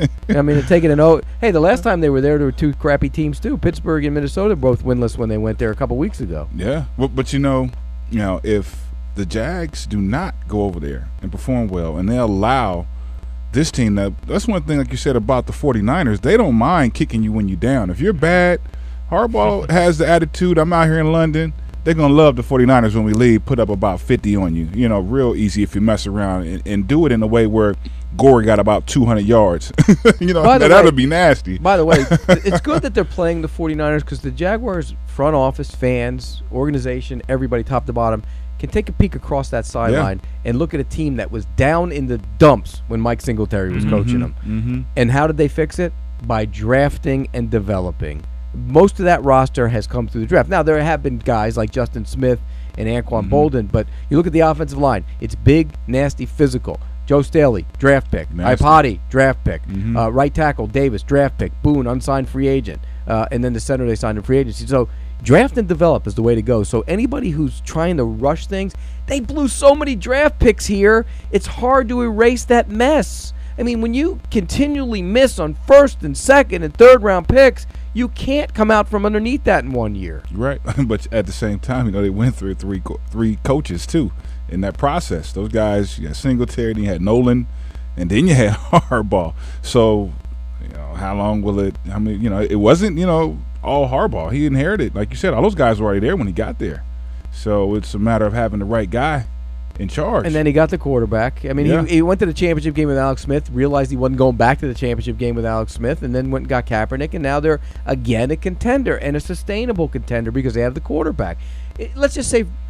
I mean, they're taking an O. Hey, the last time they were there, there were two crappy teams too. Pittsburgh and Minnesota both winless when they went there a couple weeks ago. Yeah, but, but you know, you know, if the Jags do not go over there and perform well, and they allow this team, that that's one thing, like you said about the forty-niners, they don't mind kicking you when you're down. If you're bad, Harbaugh has the attitude. I'm out here in London. They're going to love the forty-niners when we leave, put up about fifty on you. You know, real easy if you mess around and, and do it in a way where Gorey got about two hundred yards. you know, that would be nasty. By the way, it's good that they're playing the forty-niners because the Jaguars front office, fans, organization, everybody top to bottom can take a peek across that sideline yeah. and look at a team that was down in the dumps when Mike Singletary was mm-hmm, coaching them. Mm-hmm. And how did they fix it? By drafting and developing. Most of that roster has come through the draft. Now, there have been guys like Justin Smith and Anquan mm-hmm. Bolden, but you look at the offensive line. It's big, nasty, physical. Joe Staley, draft pick. Ipati, draft pick. Mm-hmm. Uh, right tackle, Davis, draft pick. Boone, unsigned free agent. Uh, and then the center they signed in free agency. So draft and develop is the way to go. So anybody who's trying to rush things, they blew so many draft picks here, it's hard to erase that mess. I mean, when you continually miss on first and second and third round picks, you can't come out from underneath that in one year. Right, but at the same time, you know, they went through three co- three coaches too in that process. Those guys, you had Singletary, then you had Nolan, and then you had Harbaugh. So, you know, how long will it? I mean, you know, it wasn't, you know, all Harbaugh. He inherited, like you said, all those guys were already there when he got there. So it's a matter of having the right guy in charge. And then he got the quarterback. I mean, yeah. he, he went to the championship game with Alex Smith, realized he wasn't going back to the championship game with Alex Smith, and then went and got Kaepernick, and now they're, again, a contender, and a sustainable contender because they have the quarterback. It, let's just say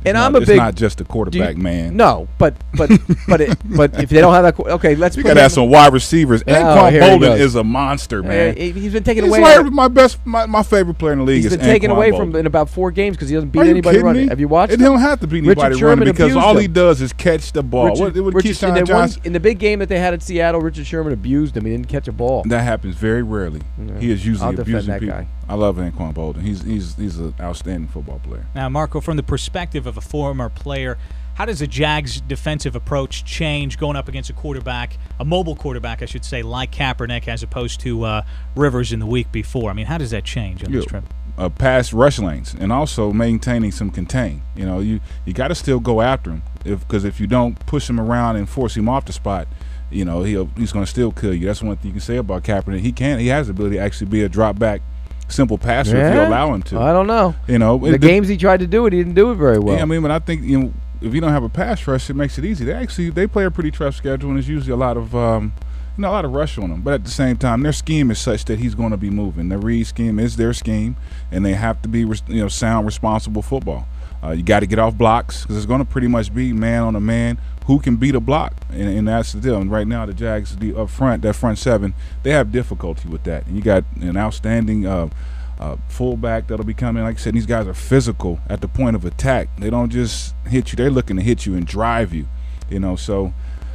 And not, I'm a it's big. not just the quarterback, you, man. No, but but but it, but if they don't have that, okay, let's. You put got to have some wide receivers. Oh, Anquan here he Bolden goes. is a monster, man. Uh, he's been taken He's away. like my best, my, my favorite player in the league. He's is been taken Anquan away Bolden. from in about four games because he doesn't beat Are you anybody kidding running. me? Have you watched? It him? don't have to beat Richard anybody Sherman running because abused all him. he does is catch the ball. Richard, what what Richard, in, Keyshawn the one, Johnson? in the big game that they had at Seattle, Richard Sherman abused him. He didn't catch a ball. That happens very rarely. Yeah. He is usually I'll defend abusing that people. guy. I love Anquan Bolden. He's he's he's an outstanding football player. Now, Marco, from the perspective of a former player, how does the Jags' defensive approach change going up against a quarterback, a mobile quarterback, I should say, like Kaepernick, as opposed to uh, Rivers in the week before? I mean, how does that change on Yeah. this trip? Uh, pass rush lanes and also maintaining some contain. You know, you you got to still go after him if because if you don't push him around and force him off the spot, you know he'll he's going to still kill you. That's one thing you can say about Kaepernick. He can he has the ability to actually be a drop back, simple passer if you Yeah? allow him to. I don't know. You know, The it- games he tried to do it, he didn't do it very well. Yeah, I mean, but I think you know if you don't have a pass rush, it makes it easy. They actually they play a pretty tough schedule, and there's usually a lot of um, you know a lot of rush on them. But at the same time, their scheme is such that he's going to be moving. The Reed scheme is their scheme, and they have to be res- you know sound, responsible football. Uh, you got to get off blocks because it's going to pretty much be man on a man who can beat a block, and, and that's the deal. And right now, the Jags, the up front, that front seven, they have difficulty with that. And you got an outstanding uh, uh, fullback that'll be coming. Like I said, these guys are physical at the point of attack. They don't just hit you; they're looking to hit you and drive you. You know, so.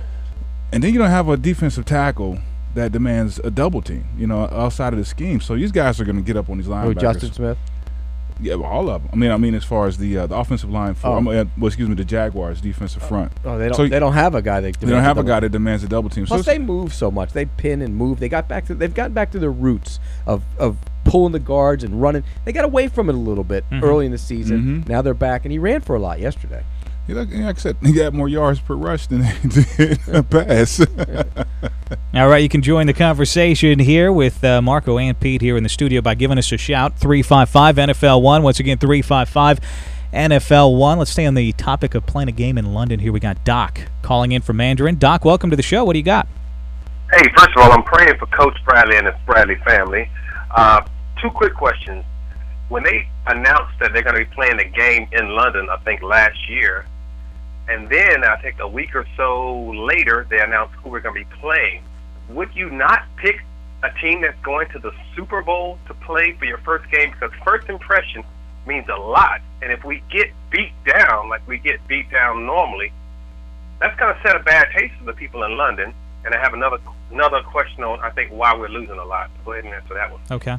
And then you don't have a defensive tackle that demands a double team. You know, outside of the scheme. So these guys are going to get up on these linebackers. Oh, Justin Smith. Yeah, well, all of them. I mean, I mean, as far as the uh, the offensive line for, Oh. um, uh, well, excuse me, the Jaguars defensive front. Oh, they don't. So they don't have a guy that. They don't have a guy that demands a double team. Plus, so they move so much. They pin and move. They got back to. They've gotten back to their roots of of pulling the guards and running. They got away from it a little bit Mhm. early in the season. Mhm. Now they're back, and he ran for a lot yesterday. He like, like I said, he got more yards per rush than he did a pass. All right, you can join the conversation here with uh, Marco and Pete here in the studio by giving us a shout, three five five N F L one. Once again, three five five N F L one. Let's stay on the topic of playing a game in London. Here we got Doc calling in from Mandarin. Doc, welcome to the show. What do you got? Hey, first of all, I'm praying for Coach Bradley and the Bradley family. Uh, two quick questions. When they announced that they're going to be playing a game in London, I think last year, and then I think a week or so later, they announced who we're going to be playing. Would you not pick a team that's going to the Super Bowl to play for your first game? Because first impression means a lot. And if we get beat down like we get beat down normally, that's going to set a bad taste for the people in London. And I have another another question on, I think, why we're losing a lot. Go ahead and answer that one. Okay.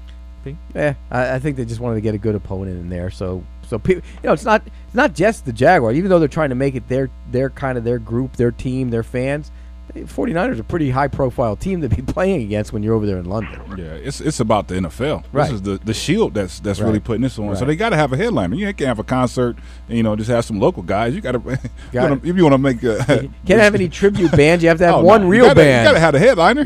Yeah, I, I think they just wanted to get a good opponent in there. So, so people, you know, it's not it's not just the Jaguars. Even though they're trying to make it their their kind of their group, their team, their fans. forty-niners are a pretty high-profile team to be playing against when you're over there in London. Yeah, it's it's about the N F L. Right. This is the, the shield that's that's Right. really putting this on. So Right. they got to have a headliner. You can't have a concert and you know just have some local guys. You got to Got if you want to make a, Can't have any tribute bands. You have to have Oh, one no. You real gotta- band. You got to have a headliner.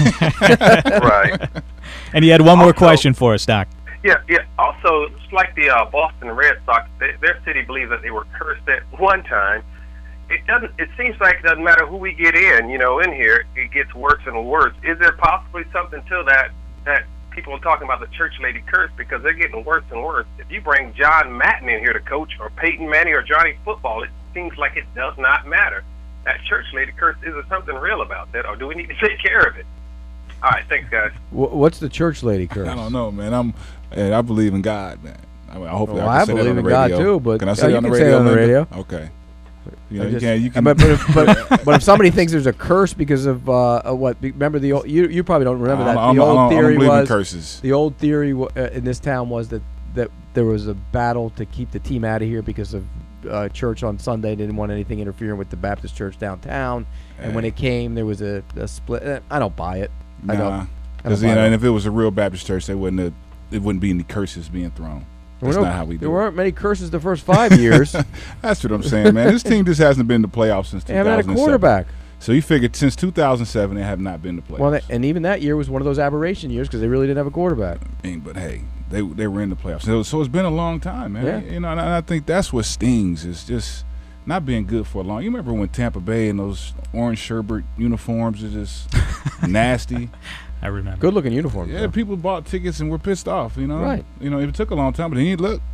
Yeah. Right. And you had one more Also- question for us, Doc. Yeah, yeah. Also, it's like the uh, Boston Red Sox. They, their city believes that they were cursed at one time. It doesn't. It seems like it doesn't matter who we get in. You know, in here, it gets worse and worse. Is there possibly something to that? That people are talking about the church lady curse because they're getting worse and worse. If you bring John Madden in here to coach, or Peyton Manning, or Johnny Football, it seems like it does not matter. That church lady curse. Is there something real about that, or do we need to take care of it? All right, thanks, guys. Wh- What's the church lady curse? I don't know, man. I'm hey, I believe in God, man. I mean, hopefully Well, I can I say that believe on the in God, radio. too, but- can I Oh, say you it on the can say radio? it on the Linda? radio. Okay. You know, I you just- can. You can. But, but, if, but, but if somebody thinks there's a curse because of uh, uh, what? be- Remember the old? You you probably don't remember that. I don't- the I don't- old I don't theory believe in was curses. the old theory w- uh, in this town was that that there was a battle to keep the team out of here because of uh, church on Sunday. They didn't want anything interfering with the Baptist church downtown. And when Hey. it came, there was a, a split. Uh, I don't buy it. I don't. Nah, I don't because buy you know, it. and if it was a real Baptist church, they wouldn't have, it wouldn't be any curses being thrown. There That's were no- not how we do There it. weren't many curses the first five years. That's what I'm saying, man. This team just hasn't been to playoffs since They two haven't thousand seven. had a quarterback. So you figured since two thousand seven they have not been to playoffs. Well, that, and even that year was one of those aberration years because they really didn't have a quarterback. I mean, but hey, they they were in the playoffs. So, so it's been a long time, man. Yeah. You know, and I think that's what stings is just not being good for a long. You remember when Tampa Bay and those orange sherbet uniforms are just nasty. I remember. Good looking uniform. Yeah, people bought tickets and were pissed off. You know, Right. You know, it took a long time, but he look.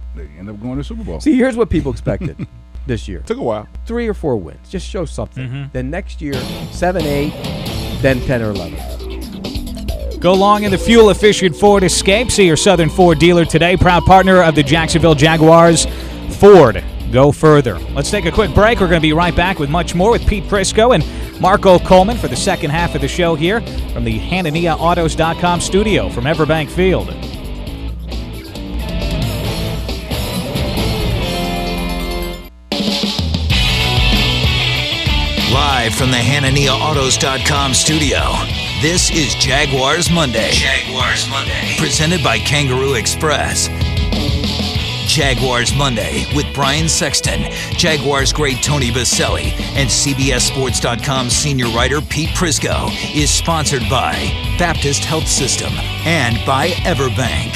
they end up going to the Super Bowl. See, here's what people expected this year. Took a while. Three or four wins. Just show something. Mm-hmm. Then next year, seven, eight, then ten or eleven. Go long in the fuel-efficient Ford Escape. See your Southern Ford dealer today. Proud partner of the Jacksonville Jaguars. Ford, go further. Let's take a quick break. We're going to be right back with much more with Pete Prisco and Marco Coleman for the second half of the show here from the Hanania Autos dot com studio from Everbank Field. Live from the Hanania Autos dot com studio, this is Jaguars Monday. Jaguars Monday. Presented by Kangaroo Express. Jaguars Monday with Brian Sexton, Jaguars great Tony Baselli, and C B S Sports dot com senior writer Pete Prisco is sponsored by Baptist Health System and by Everbank.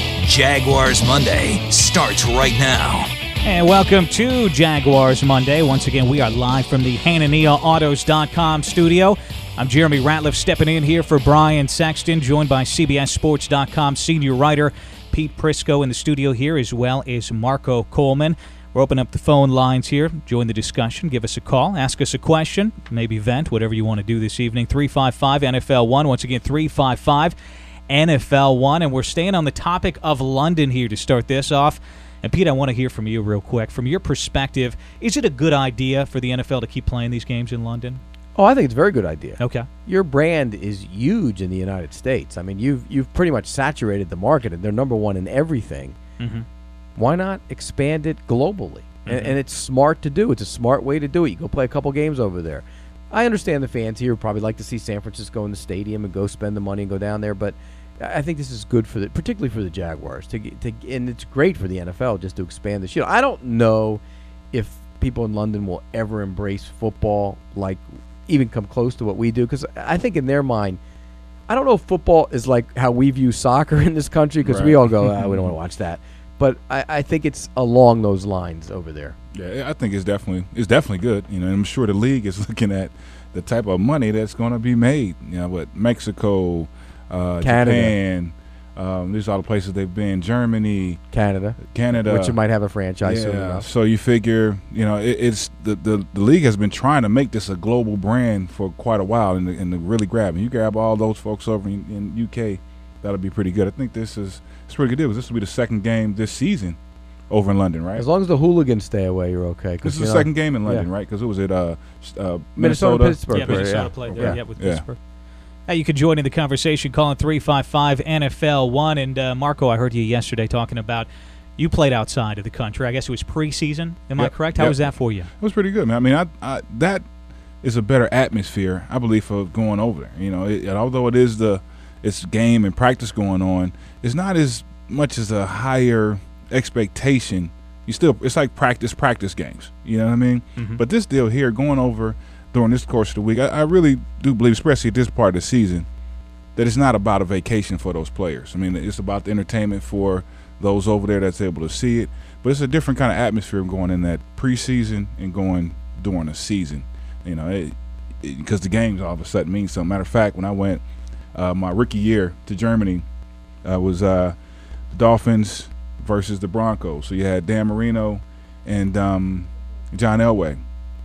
Jaguars Monday starts right now. And welcome to Jaguars Monday. Once again, we are live from the Hanania Autos dot com studio. I'm Jeremy Ratliff stepping in here for Brian Sexton, joined by C B S Sports dot com senior writer Pete Prisco in the studio here, as well as Marco Coleman. We're opening up the phone lines here. Join the discussion. Give us a call. Ask us a question. Maybe vent, whatever you want to do this evening. three five five N F L one. Once again, three five five N F L one. And we're staying on the topic of London here to start this off. And, Pete, I want to hear from you real quick. From your perspective, is it a good idea for the N F L to keep playing these games in London? Oh, I think it's a very good idea. Okay. Your brand is huge in the United States. I mean, you've you've pretty much saturated the market, and they're number one in everything. Mm-hmm. Why not expand it globally? Mm-hmm. And, and it's smart to do. It's a smart way to do it. You go play a couple games over there. I understand the fans here would probably like to see San Francisco in the stadium and go spend the money and go down there, but I think this is good for the, particularly for the Jaguars, to, to and it's great for the N F L just to expand the shield. I don't know if people in London will ever embrace football, like even come close to what we do, because I think in their mind, I don't know if football is like how we view soccer in this country, because Right. we all go, ah, we don't want to watch that. But I, I think it's along those lines over there. Yeah, I think it's definitely it's definitely good. You know, and I'm sure the league is looking at the type of money that's going to be made. You know, what Mexico, uh, Canada. Japan, um, these are all the places they've been. Germany, Canada, Canada, which you might have a franchise soon yeah. enough. So you figure, you know, it, it's the, the the league has been trying to make this a global brand for quite a while, and, and to really grab. And you grab all those folks over in, in U K, that'll be pretty good. I think this is it's pretty good deal. This will be the second game this season over in London, right? As long as the hooligans stay away, you're okay. This is you the know, second game in London, yeah. right? Because it was at uh, uh, Minnesota, Minnesota, Pittsburgh. Yeah, Minnesota yeah. played there, Yeah. yeah, with Yeah. Pittsburgh. Hey, you could join in the conversation calling three five five N F L one. And, uh, Marco, I heard you yesterday talking about you played outside of the country. I guess it was preseason. Am I Yep. correct? How Yep. was that for you? It was pretty good, man. I mean, I, I that is a better atmosphere, I believe, for going over there. You know, it, although it is the it's game and practice going on, it's not as much as a higher expectation. You still, it's like practice, practice games. You know what I mean? Mhm. But this deal here, going over during this course of the week, I, I really do believe, especially at this part of the season, that it's not about a vacation for those players. I mean, it's about the entertainment for those over there that's able to see it. But it's a different kind of atmosphere going in that preseason and going during the season. You know, because the games all of a sudden mean something. Matter of fact, when I went uh, my rookie year to Germany, uh, was uh, the Dolphins versus the Broncos. So you had Dan Marino and um, John Elway.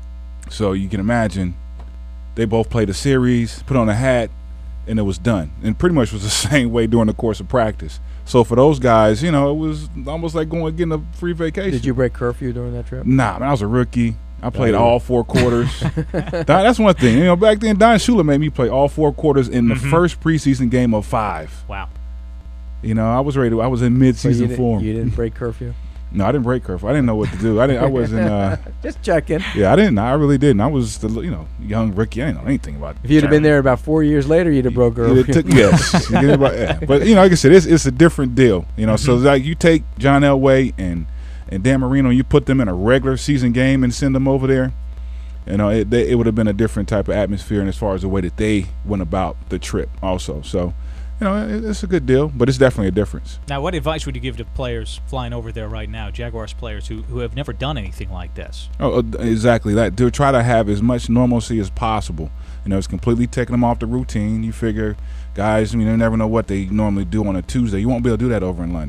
So you can imagine they both played a series, put on a hat, and it was done. And pretty much was the same way during the course of practice. So for those guys, you know, it was almost like going getting a free vacation. Did you break curfew during that trip? Nah, man, I was a rookie. I played Oh. all four quarters. Don, that's one thing. You know, back then, Don Shula made me play all four quarters in the Mhm. first preseason game of five. Wow. You know, I was ready to, I was in So mid-season you didn't, form. you didn't break curfew? No, I didn't break curfew. I didn't know what to do. I didn't. I wasn't. Uh, Just checking. yeah, I didn't. I really didn't. I was the you know young rookie. I didn't know anything about. If you'd have been Germany. there about four years later, you'd have broke Yeah, curfew. it took, yes, You get about- yeah. But you know, like I said, it's it's a different deal. You know, so like you take John Elway and and Dan Marino, you put them in a regular season game and send them over there. You know, it they, it would have been a different type of atmosphere, and as far as the way that they went about the trip, also. So, you know, it, it's a good deal, but it's definitely a difference. Now, what advice would you give to players flying over there right now, Jaguars players who, who have never done anything like this? Oh, uh, exactly. That to try to have as much normalcy as possible. You know, it's completely taking them off the routine. You figure, guys, I mean, you never know what they normally do on a Tuesday. You won't be able to do that over in London.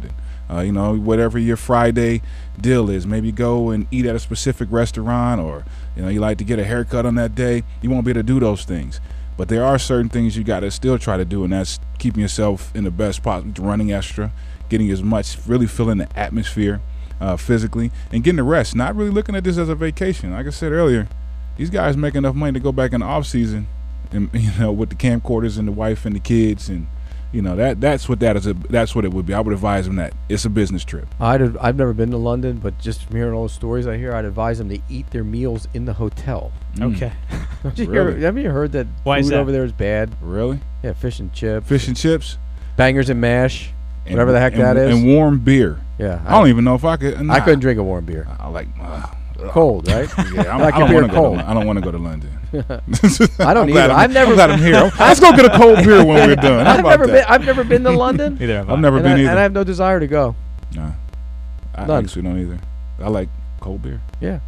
Uh, you know, whatever your Friday deal is, maybe go and eat at a specific restaurant, or you know, you like to get a haircut on that day. You won't be able to do those things. But there are certain things you got to still try to do, and that's keeping yourself in the best possible, running extra, getting as much, really feeling the atmosphere uh, physically, and getting the rest. Not really looking at this as a vacation. Like I said earlier, these guys make enough money to go back in the off season, and you know, with the camcorders and the wife and the kids, and you know that that's what that is. A, that's what it would be. I would advise them that it's a business trip. I'd I've never been to London, but just from hearing all the stories I hear, I'd advise them to eat their meals in the hotel. Mm. Okay. Don't you Really? hear, haven't you heard that Why food is that? over there is bad? Really? Yeah, fish and chips, Fish and chips, bangers and mash, and, whatever the heck and, that is. and warm beer. Yeah, I don't even know if I could. Nah. I couldn't drink a warm beer. I like uh, Cold, right? Yeah, I'm, like I your don't beer want to go. cold. To, I don't want to go to London. I don't I'm either. glad I'm- I've never. I'm glad I'm here. Let's go get a cold beer when we're done. How I've about never that? been. I've never been to London. Neither have I. I've never and been I, either. and I have no desire to go. No, I None. actually don't either. I like cold beer. Yeah.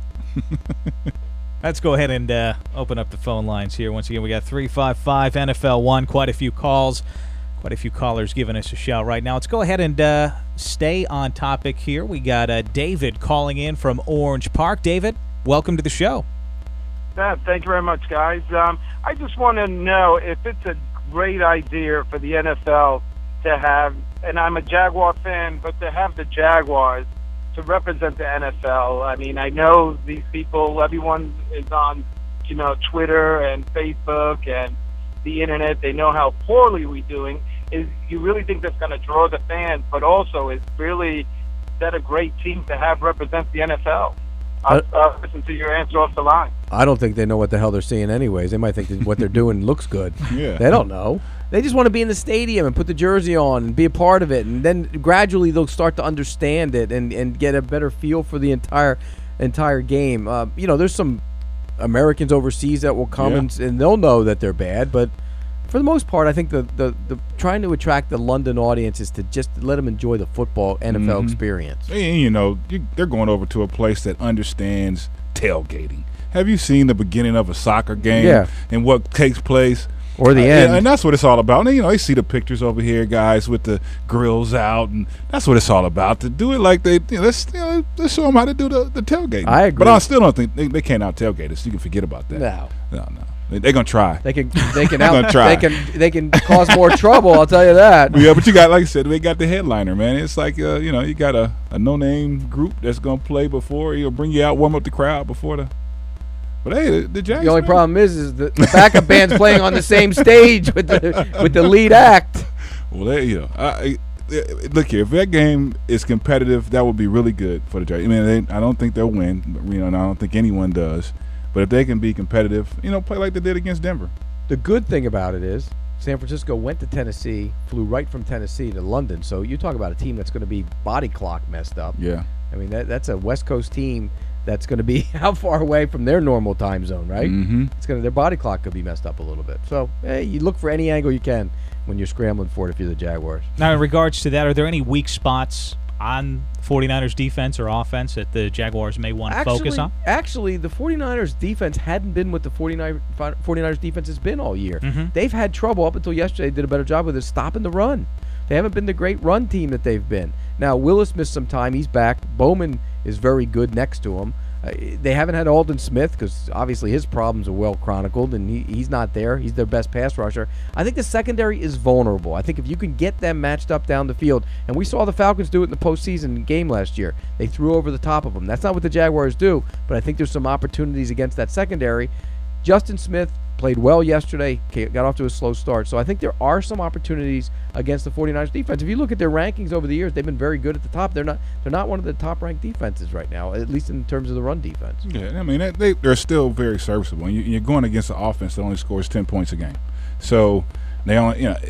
Let's go ahead and uh, open up the phone lines here. Once again, we got three five five N F L one. Quite a few calls. Quite a few callers giving us a shout right now. Let's go ahead and uh, stay on topic here. We got uh, David calling in from Orange Park. David, welcome to the show. Yeah, thank you very much, guys. Um, I just want to know if it's a great idea for the N F L to have, and I'm a Jaguar fan, but to have the Jaguars to represent the N F L. I mean, I know these people, everyone is on, you know, Twitter and Facebook and the internet. They know how poorly we're doing. Is you really think that's going to draw the fans, but also is really that a great team to have represent the N F L? I'll uh, listen to your answer off the line. I don't think they know what the hell they're seeing anyways. They might think that what they're doing looks good. Yeah. They don't know. They just want to be in the stadium and put the jersey on and be a part of it. And then gradually they'll start to understand it and, and get a better feel for the entire entire game. Uh, you know, there's some Americans overseas that will come Yeah. and, and they'll know that they're bad. But for the most part, I think the, the, the trying to attract the London audience is to just let them enjoy the football N F L Mhm. experience. And, you know, you, they're going over to a place that understands tailgating. Have you seen the beginning of a soccer game Yeah. and what takes place? Or the Uh, end. And that's what it's all about. And, you know, they see the pictures over here, guys, with the grills out, and that's what it's all about. To do it like they, you know, let's, you know, let's show them how to do the, the tailgating. I agree. But I still don't think they, they can't out tailgate us. You can forget about that. No. No, no. They, they're going to try. They can they can They're out, gonna try. they can they can cause more trouble, I'll tell you that. Yeah, but you got, like I said, they got the headliner, man. It's like, uh, you know, you got a, a no-name group that's going to play before. He'll bring you out, warm up the crowd before the. But hey, the, the Jags. The only man, problem is, is the, the backup band's playing on the same stage with the with the lead act. Well, there you go. I, I, look here, if that game is competitive, that would be really good for the Jags. I mean, they, I don't think they'll win. You know, and I don't think anyone does. But if they can be competitive, you know, play like they did against Denver. The good thing about it is San Francisco went to Tennessee, flew right from Tennessee to London. So you talk about a team that's going to be body clock messed up. Yeah. I mean, that that's a West Coast team that's going to be how far away from their normal time zone, right? Mm-hmm. It's going to their body clock could be messed up a little bit. So hey, you look for any angle you can when you're scrambling for it if you're the Jaguars. Now, in regards to that, are there any weak spots on 49ers defense or offense that the Jaguars may want to Actually, focus on? actually, the 49ers defense hadn't been what the 49 49ers defense has been all year. Mhm. They've had trouble up until yesterday. They did a better job with it stopping the run. They haven't been the great run team that they've been. Now, Willis missed some time. He's back. Bowman is very good next to him. Uh, they haven't had Aldon Smith because obviously his problems are well chronicled, and he, he's not there. He's their best pass rusher. I think the secondary is vulnerable. I think if you can get them matched up down the field, and we saw the Falcons do it in the postseason game last year. They threw over the top of them. That's not what the Jaguars do, but I think there's some opportunities against that secondary. Justin Smith played well yesterday, got off to a slow start. So I think there are some opportunities against the 49ers defense. If you look at their rankings over the years, they've been very good at the top. They're not they're not one of the top-ranked defenses right now, at least in terms of the run defense. Yeah, I mean, they, they, they're still very serviceable. And you, you're going against an offense that only scores ten points a game. So they only, you know,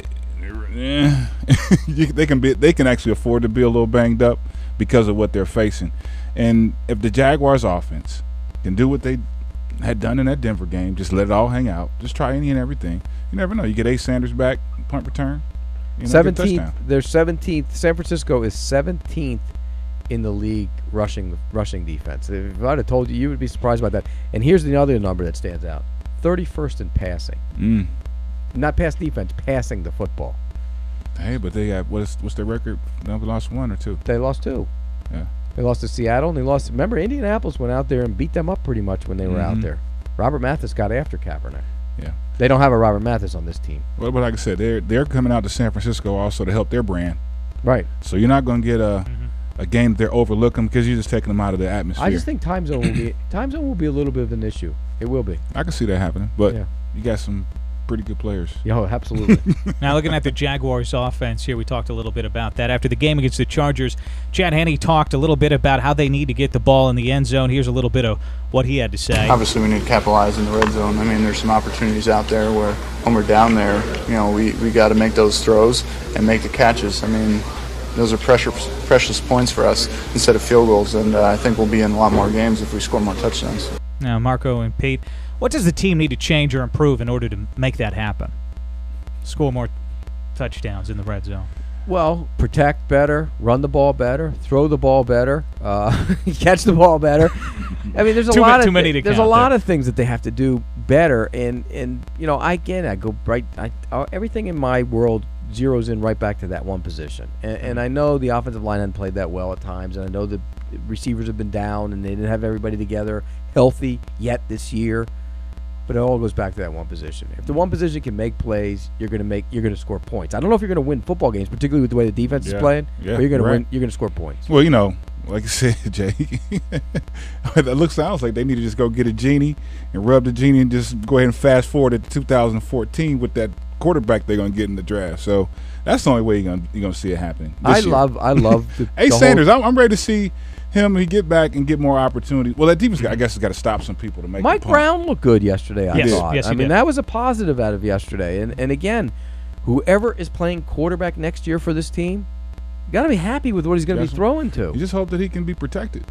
eh, they can be they can actually afford to be a little banged up because of what they're facing. And if the Jaguars offense can do what they had done in that Denver game, just let it all hang out, just try any and everything. You never know. You get Ace Sanders back, punt return. You know, seventeenth, they're seventeenth. San Francisco is seventeenth in the league rushing rushing defense. If I'd have told you, you would be surprised about that. And here's the other number that stands out: thirty-first in passing. Mm. Not pass defense, passing the football. Hey, but they got what's what's their record? They lost one or two. They lost two. Yeah. They lost to Seattle, and they lost. Remember, Indianapolis went out there and beat them up pretty much when they were Mm-hmm. out there. Robert Mathis got after Kaepernick. Yeah. They don't have a Robert Mathis on this team. Well, but like I said, they're they're coming out to San Francisco also to help their brand. Right. So you're not going to get a a game that they're overlooking because you're just taking them out of the atmosphere. I just think time zone will be time zone will be a little bit of an issue. It will be. I can see that happening, but Yeah. you got some pretty good players. Yo, absolutely. Now, looking at the Jaguars' offense here, we talked a little bit about that. After the game against the Chargers, Chad Henne talked a little bit about how they need to get the ball in the end zone. Here's a little bit of what he had to say. Obviously, we need to capitalize in the red zone. I mean, there's some opportunities out there where when we're down there, you know, we, we got to make those throws and make the catches. I mean, those are pressure, precious points for us instead of field goals, and uh, I think we'll be in a lot more games if we score more touchdowns. Now, Marco and Pete, what does the team need to change or improve in order to make that happen? Score more touchdowns in the red zone. Well, protect better, run the ball better, throw the ball better, uh, catch the ball better. I mean, there's a Too lot ma- of too many thi- to there's a count lot there. of things that they have to do better, and and you know, I get it. I go right. I uh, everything in my world zeroes in right back to that one position, and, and I know the offensive line hadn't played that well at times, and I know the receivers have been down, and they didn't have everybody together healthy yet this year. But it all goes back to that one position. If the one position can make plays, you're gonna make you're gonna score points. I don't know if you're gonna win football games, particularly with the way the defense Yeah. is playing. Yeah, but you're gonna right. win. You're gonna score points. Well, you know, like you said, Jay, that looks sounds like they need to just go get a genie and rub the genie and just go ahead and fast forward to two thousand fourteen with that quarterback they're going to get in the draft. So that's the only way you're going you're going to see it happening. I this year. love. I love. The, Ace the Sanders, whole, I'm, I'm ready to see him. He get back and get more opportunities. Well, that defense, I guess, has got to stop some people to make. Mike the punt. Brown looked good yesterday. I Yes, thought. yes, I he mean, did. that was a positive out of yesterday. And and again, whoever is playing quarterback next year for this team, you got to be happy with what he's going to be That's- throwing to. You just hope that he can be protected.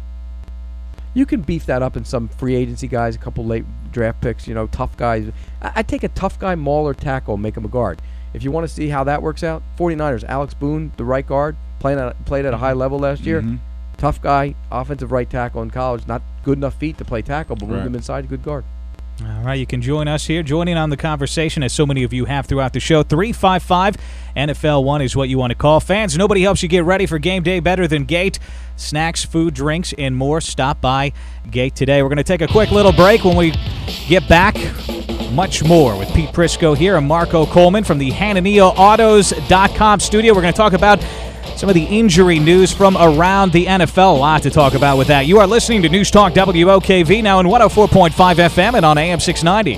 You can beef that up in some free agency guys, a couple late draft picks, you know, tough guys. I, I'd take a tough guy, mauler tackle, and make him a guard. If you want to see how that works out, 49ers, Alex Boone, the right guard, playing at, played at a high level last year. Mhm. Tough guy, offensive right tackle in college. Not good enough feet to play tackle, but moved Right. him inside, good guard. All right, you can join us here. Join in on the conversation, as so many of you have throughout the show. three five five N F L one is what you want to call. Fans, nobody helps you get ready for game day better than Gate. Snacks, food, drinks, and more. Stop by Gate today. We're going to take a quick little break. When we get back, much more with Pete Prisco here and Marco Coleman from the Hanania Autos dot com studio. We're going to talk about some of the injury news from around the N F L. A lot to talk about with that. You are listening to News Talk W O K V, now in one oh four point five F M and on A M six ninety.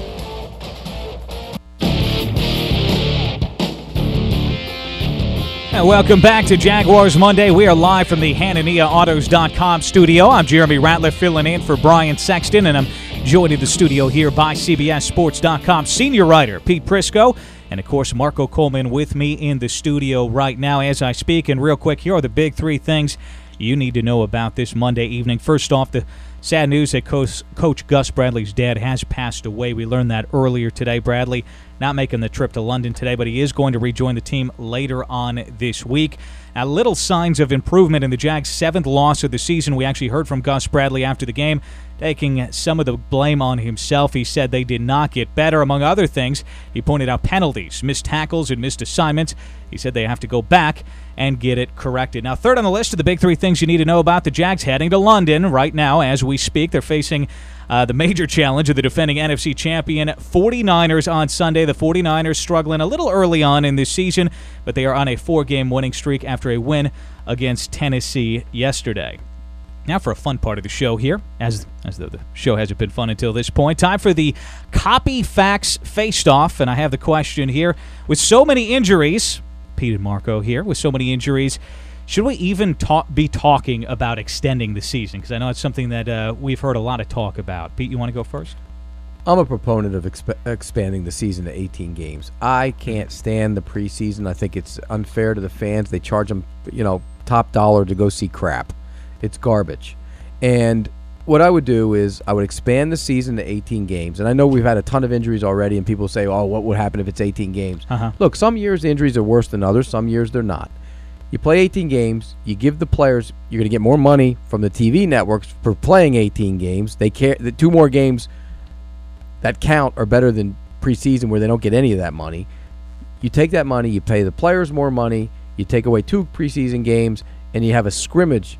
And welcome back to Jaguars Monday. We are live from the Hanania Autos dot com studio. I'm Jeremy Ratliff filling in for Brian Sexton, and I'm joined in the studio here by C B S Sports dot com senior writer Pete Prisco, and of course Marco Coleman with me in the studio right now as I speak. And real quick, here are the big three things you need to know about this Monday evening. First off, the sad news that Coach, Coach Gus Bradley's dad has passed away. We learned that earlier today. Bradley not making the trip to London today, but he is going to rejoin the team later on this week. Now, little signs of improvement in the Jags' seventh loss of the season. We actually heard from Gus Bradley after the game, taking some of the blame on himself. He said they did not get better. Among other things, he pointed out penalties, missed tackles, and missed assignments. He said they have to go back and get it corrected. Now, third on the list of the big three things you need to know about the Jags heading to London right now as we speak. They're facing uh, the major challenge of the defending N F C champion forty-niners on Sunday. The forty-niners struggling a little early on in this season, but they are on a four-game winning streak after a win against Tennessee yesterday. Now for a fun part of the show here, as as though the show hasn't been fun until this point. Time for the Copy Facts Faced-Off, and I have the question here. With so many injuries, Pete and Marco here, with so many injuries, should we even talk, be talking about extending the season? Because I know it's something that uh, we've heard a lot of talk about. Pete, you want to go first? I'm a proponent of exp- expanding the season to eighteen games. I can't stand the preseason. I think it's unfair to the fans. They charge them, you know, top dollar to go see crap. It's garbage. And what I would do is I would expand the season to eighteen games. And I know we've had a ton of injuries already, and people say, oh, what would happen if it's eighteen games? Uh-huh. Look, some years the injuries are worse than others. Some years they're not. You play eighteen games. You give the players, you're going to get more money from the T V networks for playing eighteen games. They care. The two more games that count are better than preseason where they don't get any of that money. You take that money, you pay the players more money, you take away two preseason games, and you have a scrimmage.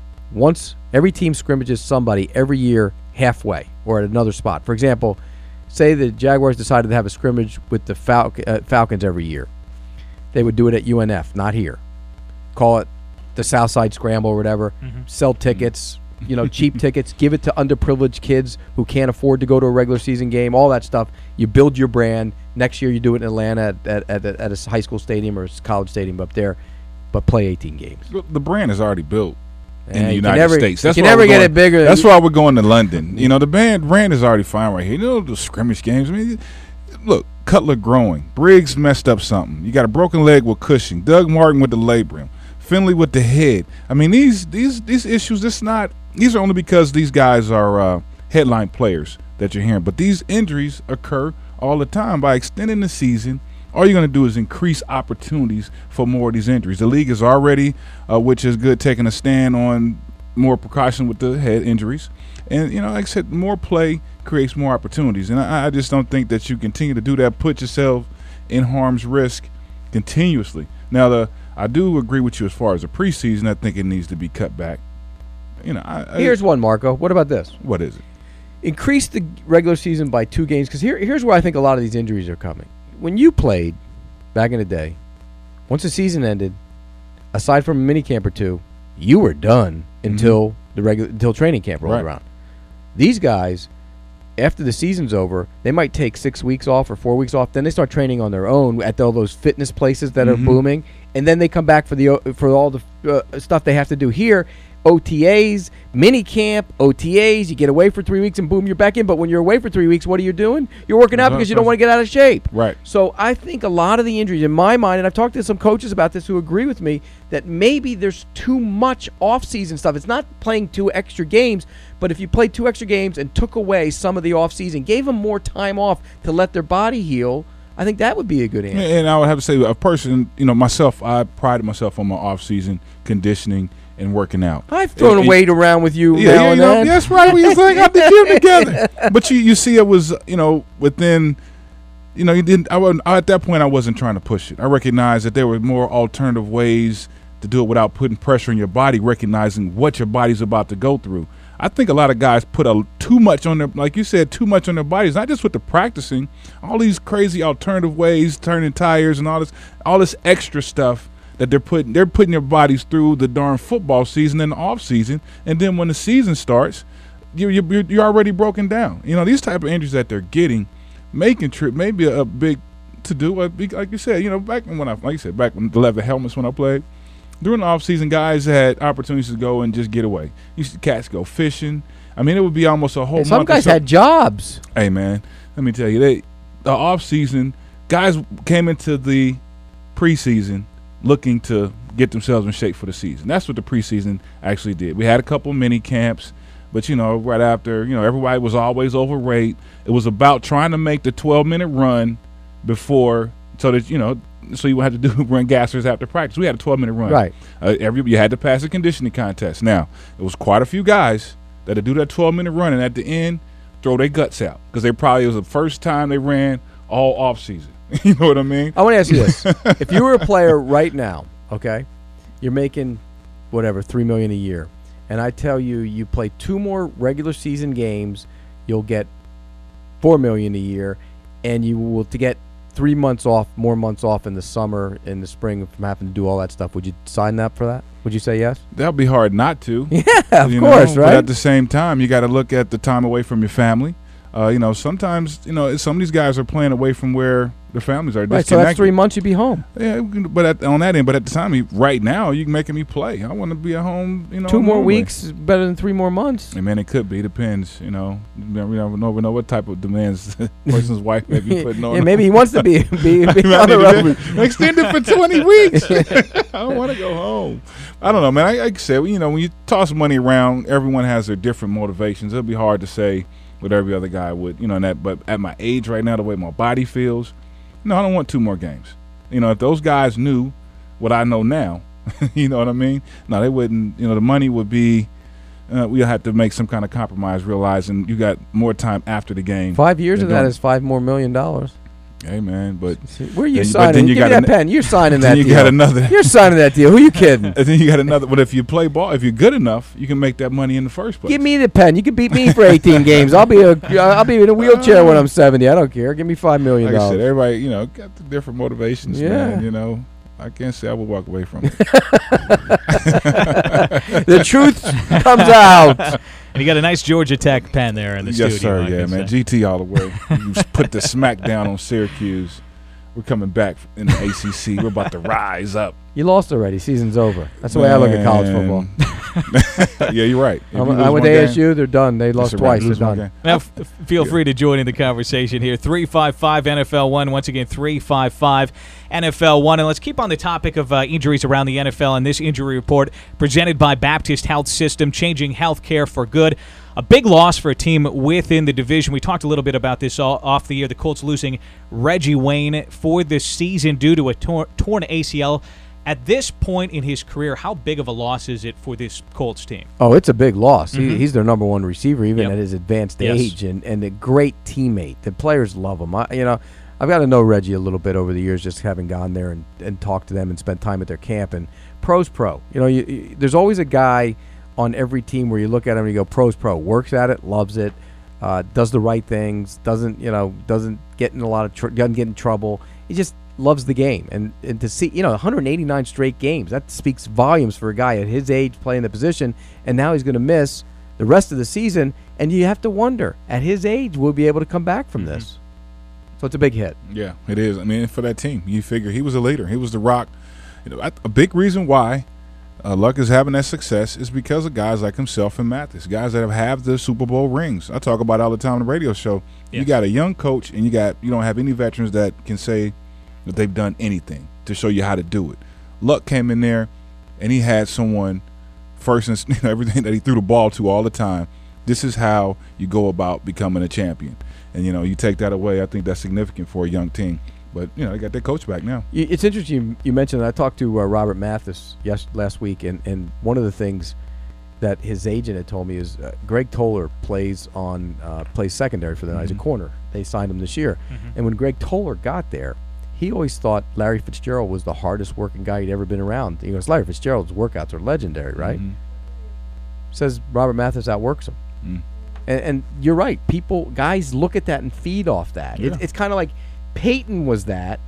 Once every team scrimmages somebody every year halfway or at another spot. For example, say the Jaguars decided to have a scrimmage with the Fal- uh, Falcons every year. They would do it at U N F, not here. Call it the Southside Scramble or whatever. Mm-hmm. Sell tickets, you know, cheap tickets. Give it to underprivileged kids who can't afford to go to a regular season game, all that stuff. You build your brand. Next year you do it in Atlanta at, at, at, at a high school stadium or a college stadium up there, but play eighteen games. The brand is already built in Yeah, the you United can never, States. You That's can why never we're get going, it bigger. That's why we're going to London. You know, the band, brand is already fine right here. You know, the scrimmage games. I mean, look, Cutler growing. Briggs messed up something. You got a broken leg with Cushing. Doug Martin with the labrum. Finley with the head. I mean, these these these issues. It's not. These are only because these guys are uh, headline players that you're hearing. But these injuries occur all the time. By extending the season, all you're going to do is increase opportunities for more of these injuries. The league is already, uh, which is good, taking a stand on more precaution with the head injuries. And, you know, like I said, more play creates more opportunities. And I, I just don't think that you continue to do that, put yourself in harm's risk continuously. Now, the I do agree with you as far as the preseason. I think it needs to be cut back. You know, I, I, Here's one, Marco. What about this? What is it? Increase the regular season by two games, because here, here's where I think a lot of these injuries are coming. When you played back in the day, once the season ended, aside from a mini camp or two, you were done until mm-hmm. the regular until training camp rolled right. around. These guys, after the season's over, they might take six weeks off or four weeks off. Then they start training on their own at all those fitness places that mm-hmm. are booming, and then they come back for the for all the uh, stuff they have to do here. O T As, mini camp, O T As. You get away for three weeks and boom, you're back in. But when you're away for three weeks, what are you doing? You're working out because you don't want to get out of shape. Right. So I think a lot of the injuries, in my mind, and I've talked to some coaches about this who agree with me, that maybe there's too much off-season stuff. It's not playing two extra games, but if you played two extra games and took away some of the off-season, gave them more time off to let their body heal, I think that would be a good answer. And I would have to say, a person, you know, myself, I prided myself on my off-season conditioning and working out. I've thrown and, weight around with you yeah, now yeah, and you know, then. That's right. We was like at the gym together. But you, you see, it was, you know, within, you know, you didn't. I wasn't, at that point, I wasn't trying to push it. I recognized that there were more alternative ways to do it without putting pressure on your body, recognizing what your body's about to go through. I think a lot of guys put a too much on their, like you said, too much on their bodies. Not just with the practicing, all these crazy alternative ways, turning tires and all this, all this extra stuff that they're putting. They're putting their bodies through the darn football season and the off season, and then when the season starts, you you you're already broken down. You know, these type of injuries that they're getting, making trip maybe a, a big to do. Like you said, you know, back when I, like you said, back when the leather helmets when I played. During the offseason, guys had opportunities to go and just get away. You see cats go fishing. I mean, it would be almost a whole And some month. guys so. had jobs. Hey, man, let me tell you, they the offseason, guys came into the preseason looking to get themselves in shape for the season. That's what the preseason actually did. We had a couple mini camps, but, you know, right after, you know, everybody was always overweight. It was about trying to make the twelve-minute run before so that, you know, so you would have to do run gassers after practice. We had a twelve-minute run. Right. Uh, every you had to pass a conditioning contest. Now, it was quite a few guys that would do that twelve-minute run, and at the end, throw their guts out because they probably it was the first time they ran all off season. You know what I mean? I want to ask you this: if you were a player right now, okay, you're making whatever three million a year, and I tell you, you play two more regular season games, you'll get four million a year, and you will to get three months off, more months off in the summer, in the spring from having to do all that stuff. Would you sign up for that? Would you say yes? That'd be hard not to. Yeah, of you course, know? right? But at the same time, you got to look at the time away from your family. Uh, you know, sometimes, you know, some of these guys are playing away from where their families are. Right, so that's three months you'd be home. Yeah, but at, on that end, but at the time, right now, you're making me play. I want to be at home, you know. Two more normally. weeks is better than three more months. I mean, it could be. Depends, you know. We never know, we know what type of demands the person's wife may be putting on. Yeah, maybe he wants to be, be, be on the road. Extend it for twenty weeks. I don't want to go home. I don't know, man. I, like I said, you know, when you toss money around, everyone has their different motivations. It'll be hard to say what every other guy would, you know, and that. But at my age right now, the way my body feels, no, I don't want two more games. You know, if those guys knew what I know now, you know what I mean? No, they wouldn't. You know, the money would be, uh, we'll have to make some kind of compromise, realizing you got more time after the game. Five years of that doing. is five more million dollars. Hey man, but where are you then, signing? But then you Give got me that an- pen. You're signing that then you deal. got another. You're signing that deal. Who you kidding? And then you got another. But if you play ball, if you're good enough, you can make that money in the first place. Give me the pen. You can beat me for eighteen games. I'll be a, I'll be in a wheelchair when I'm seventy. I don't care. Give me five million Like I dollars. said, everybody, you know, got the different motivations, Yeah. man. You know, I can't say I would walk away from it. The truth comes out. And you got a nice Georgia Tech pen there in the yes, studio. sir. I Yeah, can man. say. G T all the way. You just put the smack down on Syracuse. We're coming back in the A C C. We're about to rise up. You lost already. Season's over. That's the way I look at college football. football. Yeah, you're right. If I'm, you lose I'm with one A game- S U. They're done. They lost That's right. twice. Lose They're one done. game. Now, f- feel free to join in the conversation here. three five five N F L one. Once again, three five five N F L one. And let's keep on the topic of uh, injuries around the N F L and this injury report presented by Baptist Health System, changing healthcare for good. A big loss for a team within the division. We talked a little bit about this all, off the year. The Colts losing Reggie Wayne for this season due to a tor- torn A C L. At this point in his career, how big of a loss is it for this Colts team? Oh, it's a big loss. Mhm. He, he's their number one receiver, even Yep. at his advanced Yes. age, and, and a great teammate. The players love him. I, you know, I've got to know Reggie a little bit over the years, just having gone there and, and talked to them and spent time at their camp. And pro's pro. You know, you, you, there's always a guy on every team where you look at him and you go, pro's pro. Works at it, loves it, uh, does the right things, doesn't you know, doesn't get in a lot of tr- doesn't get in trouble. He just loves the game, and and to see, you know, one hundred eighty-nine straight games, that speaks volumes for a guy at his age playing the position, and now he's going to miss the rest of the season, and you have to wonder, at his age, will he be able to come back from this? So it's a big hit. Yeah, it is. I mean, for that team, you figure he was a leader. He was the rock. You know, I- a big reason why uh, Luck is having that success is because of guys like himself and Mathis, guys that have, have the Super Bowl rings. I talk about it all the time on the radio show. You Yes. got a young coach, and you got you don't have any veterans that can say that they've done anything to show you how to do it. Luck came in there, and he had someone first and you know, everything that he threw the ball to all the time. This is how you go about becoming a champion. And, you know, you take that away, I think that's significant for a young team. But, you know, they got their coach back now. You- It's interesting you, you mentioned that. I talked to uh, Robert Mathis yes, last week, and, and one of the things that his agent had told me is uh, Greg Toller plays on uh, plays secondary for the Knights, Mhm. a corner. They signed him this year. Mhm. And when Greg Toller got there, he always thought Larry Fitzgerald was the hardest working guy he'd ever been around. He goes, Larry Fitzgerald's workouts are legendary, right? Mhm. Says Robert Mathis outworks him. Mm. And, and you're right. People, guys look at that and feed off that. It, Yeah. it's kind of like Peyton was that,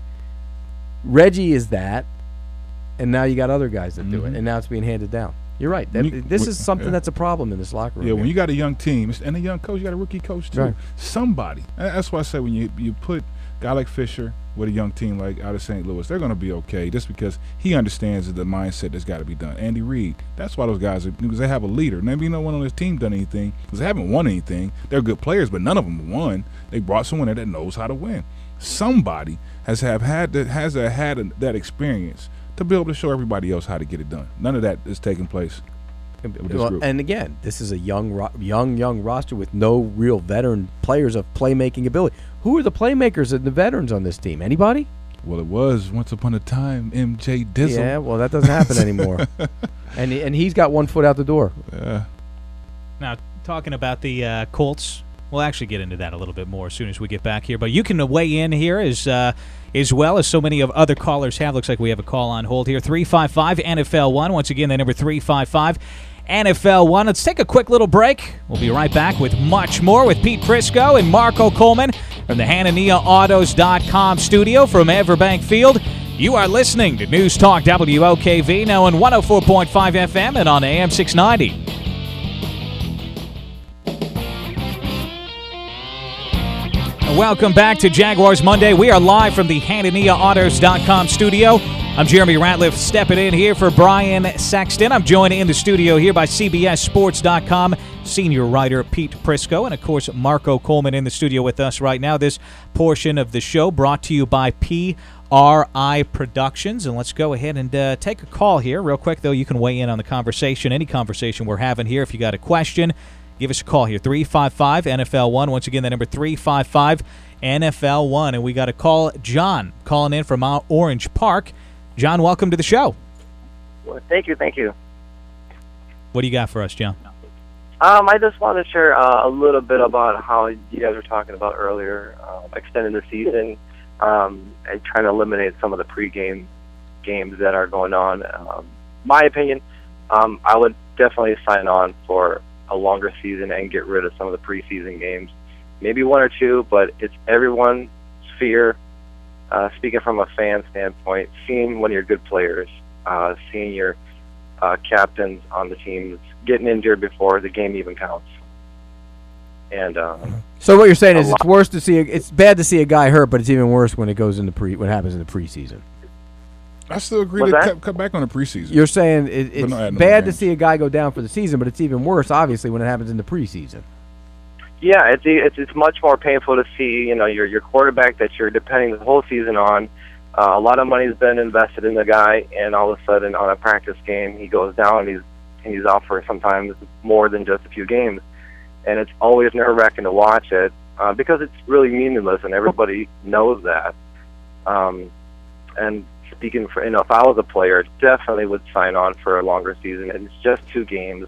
Reggie is that, and now you got other guys that do it, Mhm. and now it's being handed down. You're right. That, You- this w- is something yeah. that's a problem in this locker room. Yeah, when here. you got a young team and a young coach, you got a rookie coach too. Right. Somebody. And that's why I say when you you put a guy like Fisher with a young team like out of Saint Louis, they're going to be okay just because he understands the mindset that's got to be done. Andy Reid, that's why those guys are because they have a leader. Maybe no one on this team done anything because they haven't won anything. They're good players, but none of them won. They brought someone in that knows how to win. Somebody has have had that has a, had a, that experience to be able to show everybody else how to get it done. None of that is taking place. with this Well, group. and again, this is a young, ro- young, young roster with no real veteran players of playmaking ability. Who are the playmakers and the veterans on this team? Anybody? Well, it was once upon a time M J Dizzle. Yeah, well, that doesn't happen anymore. and he- and he's got one foot out the door. Yeah. Now, talking about the uh, Colts, we'll actually get into that a little bit more as soon as we get back here. But you can weigh in here as uh, as well as so many of other callers have. Looks like we have a call on hold here. three five five N F L one. Once again, the number three five five N F L one. Let's take a quick little break. We'll be right back with much more with Pete Prisco and Marco Coleman from the Hanania Autos dot com studio from Everbank Field. You are listening to News Talk W O K V, now on one oh four point five F M and on A M six ninety. Welcome back to Jaguars Monday. We are live from the Hanania Autos dot com studio. I'm Jeremy Ratliff stepping in here for Brian Sexton. I'm joined in the studio here by C B S Sports dot com senior writer Pete Prisco, and of course Marco Coleman in the studio with us right now. This portion of the show brought to you by P R I Productions. And let's go ahead and uh, take a call here. Real quick, though, you can weigh in on the conversation, any conversation we're having here. If you got a question, give us a call here, three five five N F L one. Once again, the number three five five N F L one. And we got to call John calling in from Mount Orange Park. John, welcome to the show. Well, thank you, thank you. What do you got for us, John? Um, I just wanted to share uh, a little bit about how you guys were talking about earlier, um, extending the season. um, and trying to eliminate some of the pregame games that are going on. Um, my opinion, um, I would definitely sign on for a longer season and get rid of some of the preseason games. Maybe one or two, but it's everyone's fear. Uh, speaking from a fan standpoint, seeing one of your good players, uh, seeing your uh, captains on the teams getting injured before the game even counts. And um, So what you're saying is a it's lot- worse to see a, it's bad to see a guy hurt, but it's even worse when it goes into pre what happens in the preseason. I still agree What's to that? cut, cut back on the preseason. You're saying it, But it's not add no bad to games. see a guy go down for the season, but it's even worse, obviously, when it happens in the preseason. Yeah, it's it's it's much more painful to see. You know, your your quarterback that you're depending the whole season on. Uh, a lot of money's been invested in the guy, and all of a sudden, on a practice game, he goes down. And he's and he's out for sometimes more than just a few games, and it's always nerve-wracking to watch it uh, because it's really meaningless, and everybody knows that. Um, and speaking for, you know, if I was a player, definitely would sign on for a longer season. And it's just two games,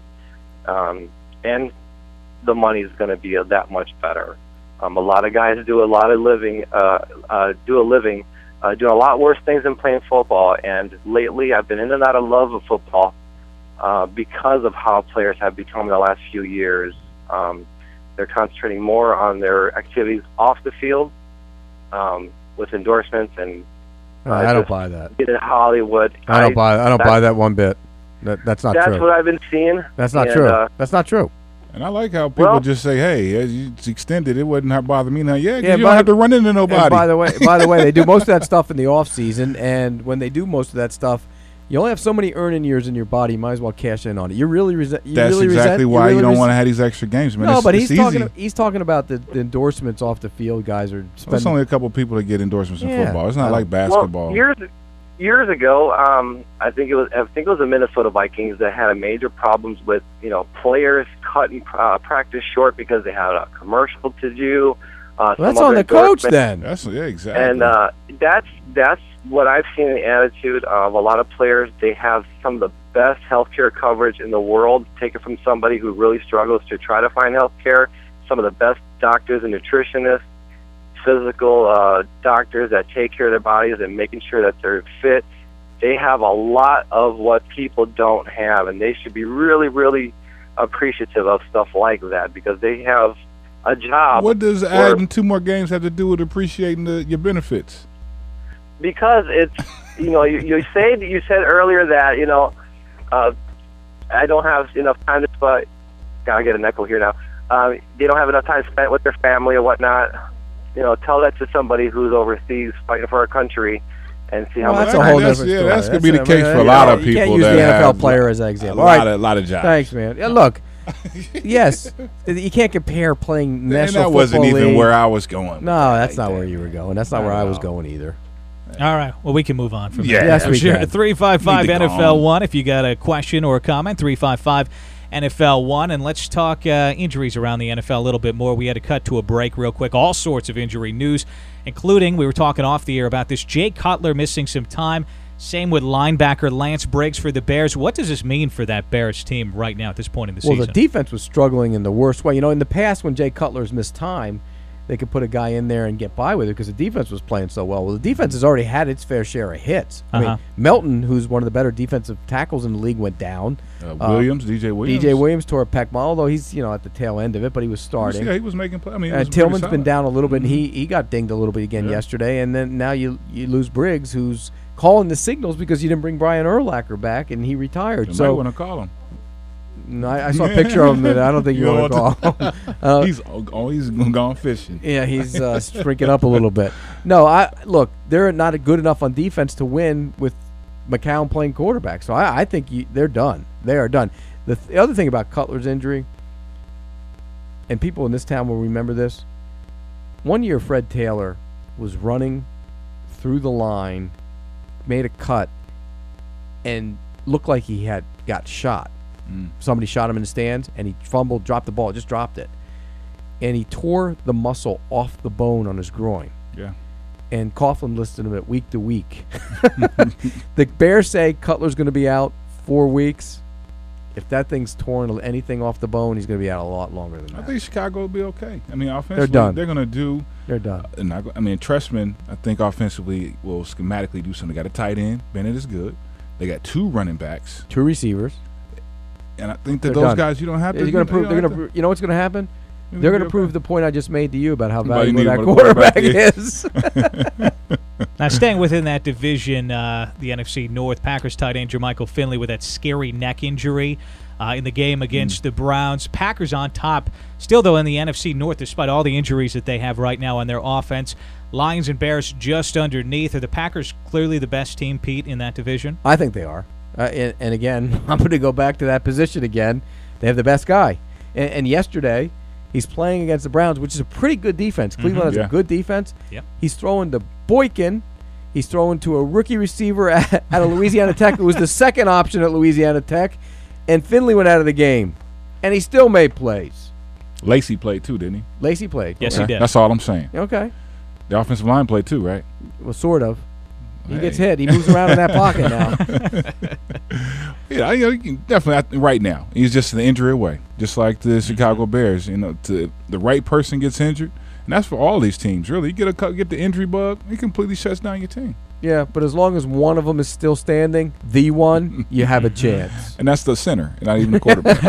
um, and the money's going to be that much better. Um, a lot of guys do a lot of living, uh, uh, do a living, uh, doing a lot worse things than playing football. And lately, I've been in and out of love of football uh, because of how players have become in the last few years. Um, they're concentrating more on their activities off the field um, with endorsements and. Uh, I don't just buy that. Get in Hollywood. I don't buy. I don't buy that one bit. That, that's not that's true. what I've been seeing. That's not and, true. Uh, That's not true. And I like how people Well- just say, "Hey, as you- it's extended. It wouldn't have bothered me now." Yeah, 'cause Yeah, you by don't have the- to run into And nobody. by the way, by the way, they do most of that stuff in the off season, and when they do most of that stuff, you only have so many earning years in your body. You might as well cash in on it. You really resent. You That's really exactly resent, why really you don't res- want to have these extra games, man. No, it's, but it's he's talking. easy. He's talking about the, the endorsements off the field. Guys are Well, spending. it's only a couple people that get endorsements in Yeah. football. It's not I like don't- basketball. Well, years years ago, um, I think it was I think it was the Minnesota Vikings that had a major problems with you know players cutting uh, practice short because they had a commercial to do. Uh, Well, that's some on other the coach endorsement. then. That's yeah, exactly. And uh, that's that's what I've seen in the attitude of a lot of players. They have some of the best healthcare coverage in the world, taken from somebody who really struggles to try to find healthcare. Some of the best doctors and nutritionists, physical uh, doctors that take care of their bodies and making sure that they're fit. They have a lot of what people don't have, and they should be really, really appreciative of stuff like that because they have a job. What does where- adding two more games have to do with appreciating the, your benefits? Because it's you know you, you said you said earlier that you know uh, I don't have enough time to but gotta get an echo here now. Um, they don't have enough time spent with their family or whatnot. You know, tell that to somebody who's overseas fighting for our country, and see how Well, much. that's a Well, whole that's- different yeah, story. that's gonna be the a- case for a you lot know, of You can't people use the that N F L have player as an a example. lot All right. of- lot of jobs. Thanks, man. Yeah, look, yes, you can't compare playing And National that wasn't Football even League. where I was going. No, that's not where you were going. That's not Not where at I was all. going either. All right. Well, we can move on from Yeah. that. Yes, I'm we sure. can. three five five Need to N go F L home. one if you got a question or a comment. three five five N F L one. And let's talk uh, injuries around the N F L a little bit more. We had to cut to a break real quick. All sorts of injury news, including we were talking off the air about this. Jay Cutler missing some time. Same with linebacker Lance Briggs for the Bears. What does this mean for that Bears team right now at this point in the Well, season? the defense was struggling in the worst way. You know, in the past when Jay Cutler's missed time, they could put a guy in there and get by with it because the defense was playing so well. Well, the defense has already had its fair share of hits. I Uh-huh. mean, Melton, who's one of the better defensive tackles in the league, went down. Uh, Williams, D J Williams. D J Williams tore a pec, although he's you know at the tail end of it, but he was starting. Yeah, he was making play. I mean, he Uh, was pretty Tillman's been solid. down a little bit. And he he got dinged a little bit again Yeah. yesterday, and then now you you lose Briggs, who's calling the signals because you didn't bring Brian Urlacher back, and he retired. You so might want to call him. no, I, I saw a picture of him that I don't think you, You want to don't call. want him. uh, he's oh, he's gone fishing. yeah, he's uh, shrinking up a little bit. No, I look, they're not good enough on defense to win with McCown playing quarterback. So I, I think you, they're done. They are done. The, th- the other thing about Cutler's injury, and people in this town will remember this. One year, Fred Taylor was running through the line, made a cut, and looked like he had got shot. Mm. Somebody shot him in the stands, and he fumbled, dropped the ball, just dropped it. And he tore the muscle off the bone on his groin. Yeah. And Coughlin listed him at week to week. The Bears say Cutler's going to be out four weeks. If that thing's torn anything off the bone, he's going to be out a lot longer than that. I think Chicago will be okay. I mean, offensively, They're done. They're going to do. They're done. Uh, not, I mean, Trestman, I think offensively will schematically do something. They got a tight end. Bennett is good. They got two running backs, two receivers, and I think that they're those done. guys you don't have to. You're going to prove. They're going to. You know what's going to happen? They're going to prove the point I just made to you about how valuable that quarterback is. Now, staying within that division, uh, the N F C North, Packers tight end Jermichael Finley with that scary neck injury uh, in the game against mm. the Browns. Packers on top, still, though, in the N F C North, despite all the injuries that they have right now on their offense. Lions and Bears just underneath. Are the Packers clearly the best team, Pete, in that division? I think they are. Uh, and, and, again, I'm going to go back to that position again. They have the best guy. And, and yesterday, he's playing against the Browns, which is a pretty good defense. Cleveland mm-hmm. has yeah. a good defense. Yep. He's throwing to Boykin. He's throwing to a rookie receiver at, at a Louisiana Tech who was the second option at Louisiana Tech. And Finley went out of the game. And he still made plays. Lacey played too, didn't he? Lacey played. Yes, okay. he did. That's all I'm saying. Okay. The offensive line played too, right? Well, sort of. He hey. gets hit. He moves around in that pocket now. Yeah, you know, you can definitely right now. He's just an injury away, just like the Chicago Bears. You know, to, the right person gets injured, and that's for all these teams. Really, you get a get the injury bug, it completely shuts down your team. Yeah, but as long as one of them is still standing, the one, you have a chance. And that's the center, not even the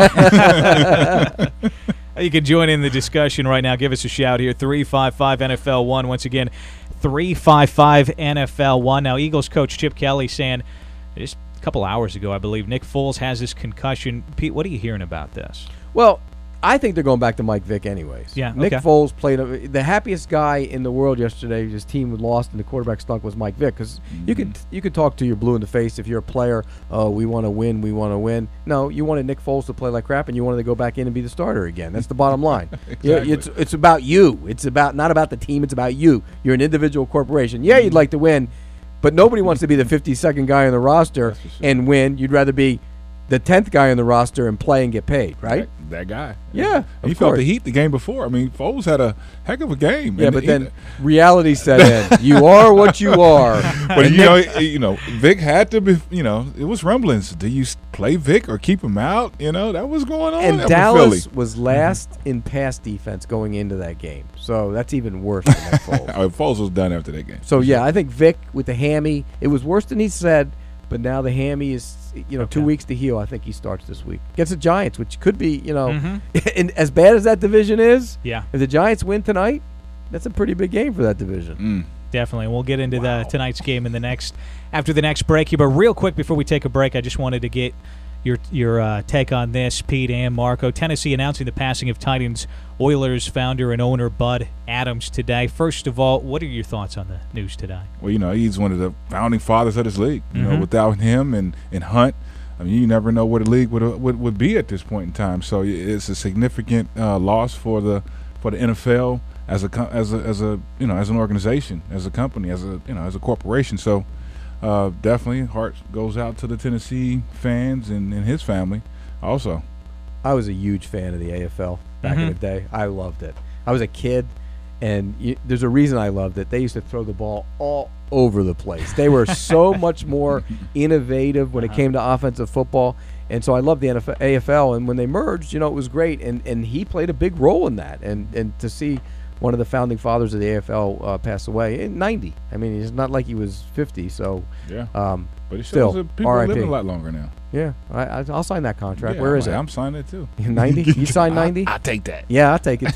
quarterback. You can join in the discussion right now. Give us a shout here, three five five N F L one. Once again, three five five N F L one. Now, Eagles coach Chip Kelly saying just a couple hours ago, I believe, Nick Foles has this concussion. Pete, what are you hearing about this? Well, I think they're going back to Mike Vick anyways. Yeah, Nick okay. Foles played a, the happiest guy in the world yesterday. His team was lost and the quarterback stunk was Mike Vick. Because mm-hmm. you could you could talk to your blue in the face if you're a player. Oh, we want to win. We want to win. No, you wanted Nick Foles to play like crap, and you wanted to go back in and be the starter again. That's the bottom line. Exactly. Yeah, it's it's about you. It's about not about the team. It's about you. You're an individual corporation. Yeah, you'd like to win, but nobody wants to be the fifty-second guy on the roster sure. and win. You'd rather be the tenth guy on the roster and play and get paid, right? That, that guy. Yeah, he felt the heat the game before. I mean, Foles had a heck of a game. Yeah, and but he, then reality set in. You are what you are. But you know, you know, Vic had to be. You know, it was rumblings. Do you play Vic or keep him out? You know, that was going on. And up Dallas Philly. was last mm-hmm. in pass defense going into that game, so that's even worse than that Foles. oh, Foles was done after that game. So yeah, I think Vic with the hammy, it was worse than he said. But now the hammy is, you know, okay. two weeks to heal. I think he starts this week against the Giants, which could be, you know, mm-hmm. and as bad as that division is. Yeah. If the Giants win tonight, that's a pretty big game for that division. Mm. Definitely. And we'll get into wow. the tonight's game in the next after the next break here. But real quick before we take a break, I just wanted to get your your uh, take on this, Pete and Marco. Tennessee announcing the passing of Titans Oilers founder and owner Bud Adams today. First of all, what are your thoughts on the news today? Well, you know, he's one of the founding fathers of this league. You mm-hmm. know, without him and, and Hunt, I mean, you never know where the league would would, would be at this point in time. So it's a significant uh, loss for the for the N F L as a as a as a you know as an organization, as a company, as a you know as a corporation. So uh, definitely, heart goes out to the Tennessee fans and, and his family also. I was a huge fan of the A F L back mm-hmm. in the day. I loved it. I was a kid, and you, there's a reason I loved it. They used to throw the ball all over the place. They were so much more innovative when uh-huh. it came to offensive football, and so I loved the N F L, A F L. And when they merged, you know, it was great, and, and he played a big role in that. And, and to see one of the founding fathers of the A F L uh, pass away in ninety. I mean, it's not like he was fifty, so yeah. Um, but it shows still, that people R I are P. living a lot longer now. Yeah, I, I, I'll sign that contract. Yeah, Where I'm is like, it? I'm signing it too. ninety? You sign ninety? I'll take that. Yeah, I'll take it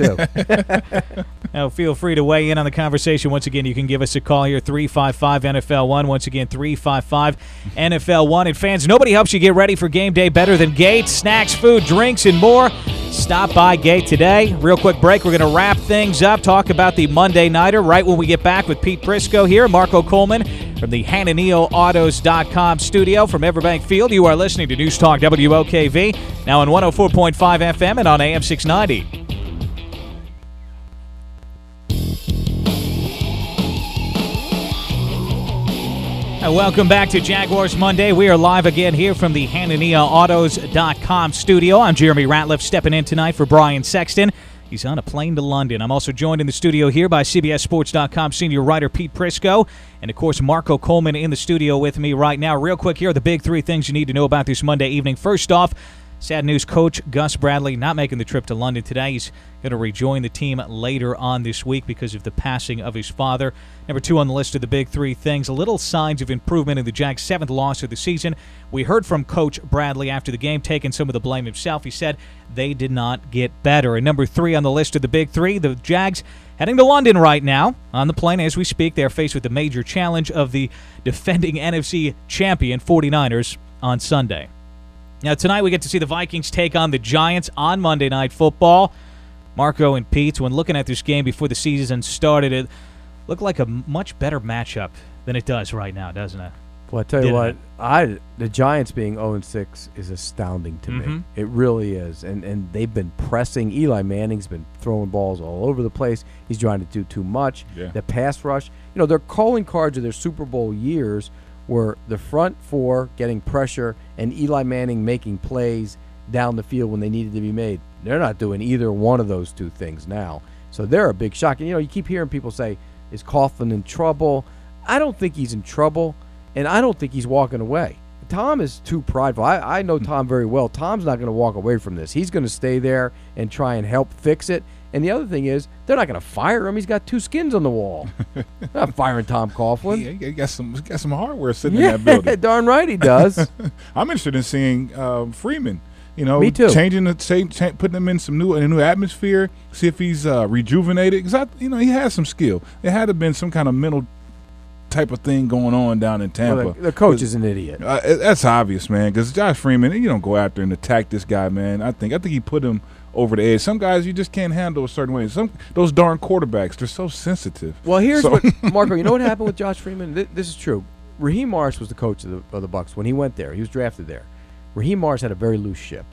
too. Now, feel free to weigh in on the conversation. Once again, you can give us a call here, three five five N F L one. Once again, three five five N F L one. And fans, nobody helps you get ready for game day better than Gate. Snacks, food, drinks, and more. Stop by Gate today. Real quick break. We're going to wrap things up, talk about the Monday Nighter right when we get back with Pete Prisco here, Marco Coleman from the Hananeo Autos dot com studio from Everbank Field. You are listening to News Talk W O K V, now on one oh four point five F M and on A M six ninety. And welcome back to Jaguars Monday. We are live again here from the Hananeo Autos dot com studio. I'm Jeremy Ratliff stepping in tonight for Brian Sexton. He's on a plane to London. I'm also joined in the studio here by C B S Sports dot com senior writer Pete Prisco. And, of course, Marco Coleman in the studio with me right now. Real quick here, the big three things you need to know about this Monday evening. First off, Sad news, Coach Gus Bradley not making the trip to London today. He's going to rejoin the team later on this week because of the passing of his father. Number two on the list of the big three things, little signs of improvement in the Jags' seventh loss of the season. We heard from Coach Bradley after the game, taking some of the blame himself. He said they did not get better. And number three on the list of the big three, the Jags heading to London right now. On the plane as we speak, they're faced with the major challenge of the defending N F C champion forty-niners on Sunday. Now, tonight we get to see the Vikings take on the Giants on Monday Night Football. Marco and Pete, when looking at this game before the season started, it looked like a much better matchup than it does right now, doesn't it? Well, I tell you Didn't what, it? I the Giants being oh and six is astounding to me. Mhm. It really is. And and they've been pressing. Eli Manning's been throwing balls all over the place. He's trying to do too much. Yeah. The pass rush, you know, their calling cards of their Super Bowl years were the front four getting pressure and Eli Manning making plays down the field when they needed to be made. They're not doing either one of those two things now. So they're a big shock. And, you know, you keep hearing people say, is Coughlin in trouble? I don't think he's in trouble, and I don't think he's walking away. Tom is too prideful. I, I know Tom very well. Tom's not going to walk away from this. He's going to stay there and try and help fix it. And the other thing is, they're not going to fire him. He's got two skins on the wall. They're not firing Tom Coughlin. Yeah, he got some he got some hardware sitting Yeah, in that building. darn right he does. I'm interested in seeing um, Freeman. You know, Me too. changing the change, change, putting him in some new in a new atmosphere. See if he's uh, rejuvenated. Cause I, you know, he has some skill. There had to have been some kind of mental type of thing going on down in Tampa. Well, the, the coach is an idiot. Uh, it- that's obvious, man. Because Josh Freeman, you don't go out there and attack this guy, man. I think I think he put him over the edge. Some guys you just can't handle a certain way. Some those darn quarterbacks, they're so sensitive. Well, here's So- what Marco. You know what happened with Josh Freeman? Th- This is true. Raheem Morris was the coach of the of the Bucs when he went there. He was drafted there. Raheem Morris had a very loose ship,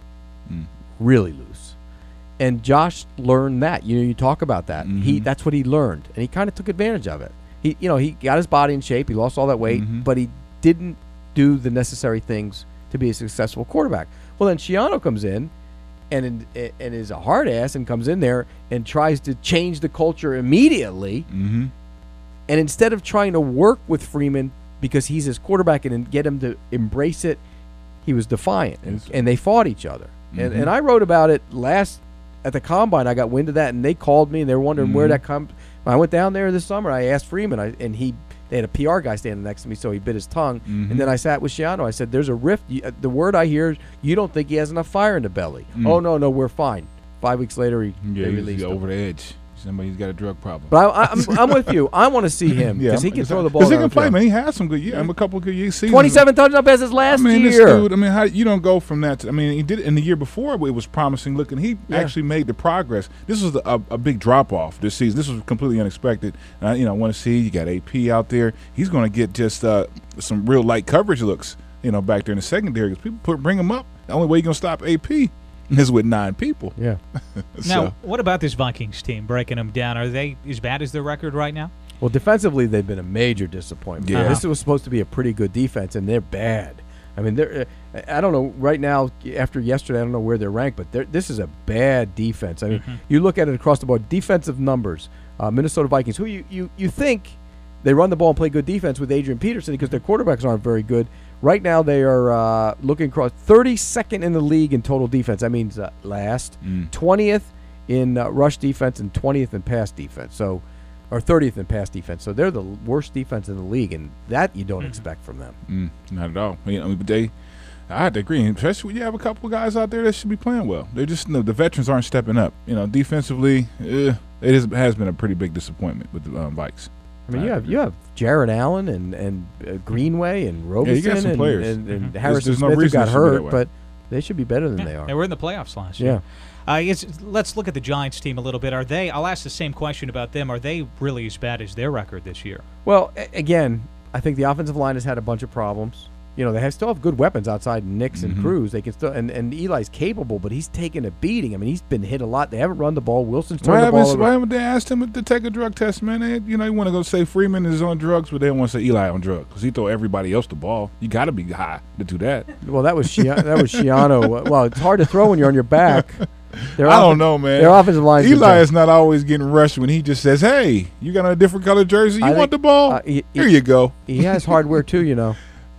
Mm. really loose, and Josh learned that. You know, you talk about that. He Mhm. that's what he learned, and he kind of took advantage of it. He, you know, he got his body in shape. He lost all that weight, Mhm. but he didn't do the necessary things to be a successful quarterback. Well, then Schiano comes in. And and is a hard ass and comes in there and tries to change the culture immediately. Mm-hmm. And instead of trying to work with Freeman because he's his quarterback and get him to embrace it, he was defiant, and, and they fought each other. And Mhm. and I wrote about it last at the Combine. I got wind of that, and they called me and they were wondering where Mhm. that comes. When I went down there this summer, I asked Freeman, I, and he they had a P R guy standing next to me, so he bit his tongue. Mhm. And then I sat with Schiano. I said, "There's a rift. You, uh, the word I hear is you don't think he has enough fire in the belly." Mm. Oh no, no, we're fine. Five weeks later, he Yeah, they he's released him. over the edge. Somebody's got a drug problem. But I, I'm, I'm with you. I want to see him because he can throw the ball. Because he can downfield. play, man. He has some good years. A couple of good years. seasons. twenty-seven touchdown passes last I mean, this year. dude, I mean, how you don't go from that to, I mean, he did it in the year before. It was promising looking. He Yeah. actually made the progress. This was a, a big drop off this season. This was completely unexpected. And I, you know, I want to see you got A P out there. He's going to get just uh, some real light coverage looks. You know, back there in the secondary because people put, bring him up. The only way you're going to stop A P is with nine people. Yeah. Now, So, what about this Vikings team breaking them down? Are they as bad as their record right now? Well, defensively, they've been a major disappointment. Yeah. This was supposed to be a pretty good defense, and they're bad. I mean, they're. Uh, I don't know. Right now, after yesterday, I don't know where they're ranked, but they're, this is a bad defense. I mean, Mhm. you look at it across the board. Defensive numbers, uh, Minnesota Vikings, who you, you, you think they run the ball and play good defense with Adrian Peterson because their quarterbacks aren't very good. Right now, they are uh, looking across thirty-second in the league in total defense. That means uh, last, Mm. twentieth in uh, rush defense, and twentieth in pass defense. So, or thirtieth in pass defense. So they're the worst defense in the league, and that you don't expect from them. mm, not at all. You know, but they, I had to agree, especially when you have a couple of guys out there that should be playing well. They're just no, the veterans aren't stepping up. You know, defensively, eh, it is, has been a pretty big disappointment with the um, Vikes. I mean, you have you have Jared Allen and and uh, Greenway and Yeah, Roberson you got some and, players. and, and Mhm. Harrison There's no Smith who reason got it should be that hurt, way. but they should be better than Yeah, they are. They were in the playoffs last year. Yeah. Uh, it's, let's look at the Giants team a little bit. Are they? I'll ask the same question about them. Are they really as bad as their record this year? Well, a- again, I think the offensive line has had a bunch of problems. You know, they have, still have good weapons outside Nix and Mhm. Cruz. They can still, and, and Eli's capable, but he's taken a beating. I mean, he's been hit a lot. They haven't run the ball. Wilson's Why turned the ball haven't, over. why haven't they asked him to take a drug test, man? They, you know, you want to go say Freeman is on drugs, but they don't want to say Eli on drugs because he throw everybody else the ball. You got to be high to do that. Well, that was Shia- that was Schiano. Well, it's hard to throw when you're on your back. Their I offen- don't know, man. Their offensive line. Eli is not always getting rushed when he just says, "Hey, you got a different color jersey? You I want think- the ball? uh, he- Here he- you go." He has hardware too, you know.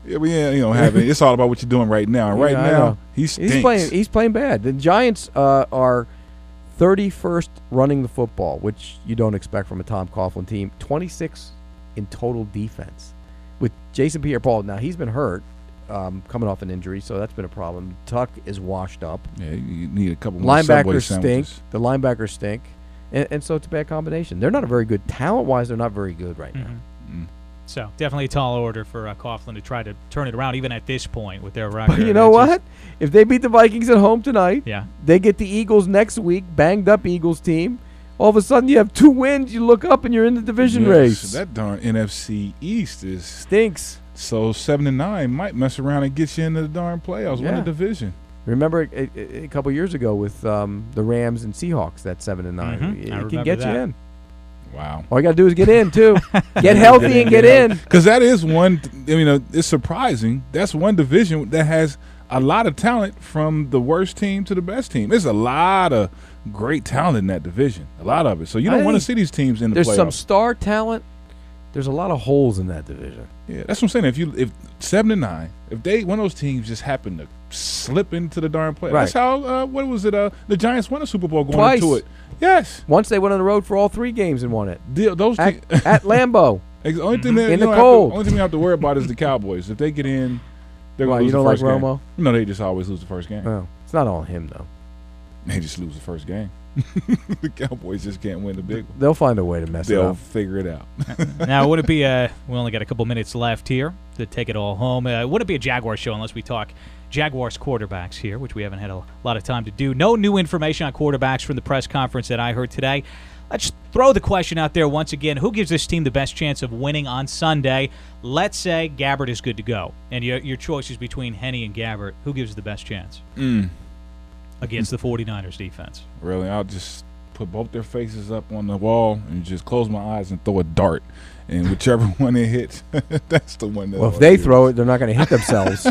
Yeah, we ain't, you know, having it's all about what you're doing right now. And right Yeah, I now, know. he stinks. He's playing. He's playing bad. The Giants uh, are thirty-first running the football, which you don't expect from a Tom Coughlin team. twenty-six in total defense with Jason Pierre-Paul. Now he's been hurt, um, coming off an injury, so that's been a problem. Tuck is washed up. Yeah, you need a couple more Subway Linebackers stink. sandwiches. The linebackers stink, and, and so it's a bad combination. They're not a very good talent-wise. They're not very good right now. Mm-hmm. So definitely a tall order for uh, Coughlin to try to turn it around, even at this point with their record. But you know It's what? just- If they beat the Vikings at home tonight, Yeah. they get the Eagles next week, banged up Eagles team. All of a sudden, you have two wins. You look up and you're in the division Yes, race. That darn N F C East is stinks. So seven and nine might mess around and get you into the darn playoffs, win Yeah. the division. Remember a, a, a couple years ago with um, the Rams and Seahawks, that seven and nine. Mhm. It, I it can remember get that. you in. Wow. All you got to do is get in too. Get healthy and get in. Because that is one. I mean, uh, it's surprising. That's one division that has a lot of talent from the worst team to the best team. There's a lot of great talent in that division. A lot of it. So you I don't want to think see these teams in the There's playoffs. some star talent. There's a lot of holes in that division. Yeah, that's what I'm saying. If you if seven and nine, if they one of those teams just happen to slip into the darn playoffs, Right. that's how. Uh, what was it? Uh, the Giants won a Super Bowl going Twice. into it. Yes. Once they went on the road for all three games and won it. The, those at, te- at Lambeau. Ex- only thing that, in you the don't cold. Have to, only thing we have to worry about is the Cowboys. If they get in, they're Why, going to lose you don't the like first game. Romo? No, they just always lose the first game. Well, it's not all him though. They just lose the first game. The Cowboys just can't win the big one. They'll find a way to mess They'll it up. figure it out. Now, would it be a, we only got a couple minutes left here to take it all home. Uh, would it be a Jaguar show unless we talk Jaguars quarterbacks here, which we haven't had a lot of time to do? No new information on quarterbacks from the press conference that I heard today. Let's throw the question out there once again. Who gives this team the best chance of winning on Sunday? Let's say Gabbert is good to go, and your, your choice is between Henne and Gabbert. Who gives the best chance Mm. against the 49ers defense? Really, I'll just put both their faces up on the wall and just close my eyes and throw a dart. And whichever one it hits, that's the one that Well, if I'll they use. throw it, they're not going to hit themselves.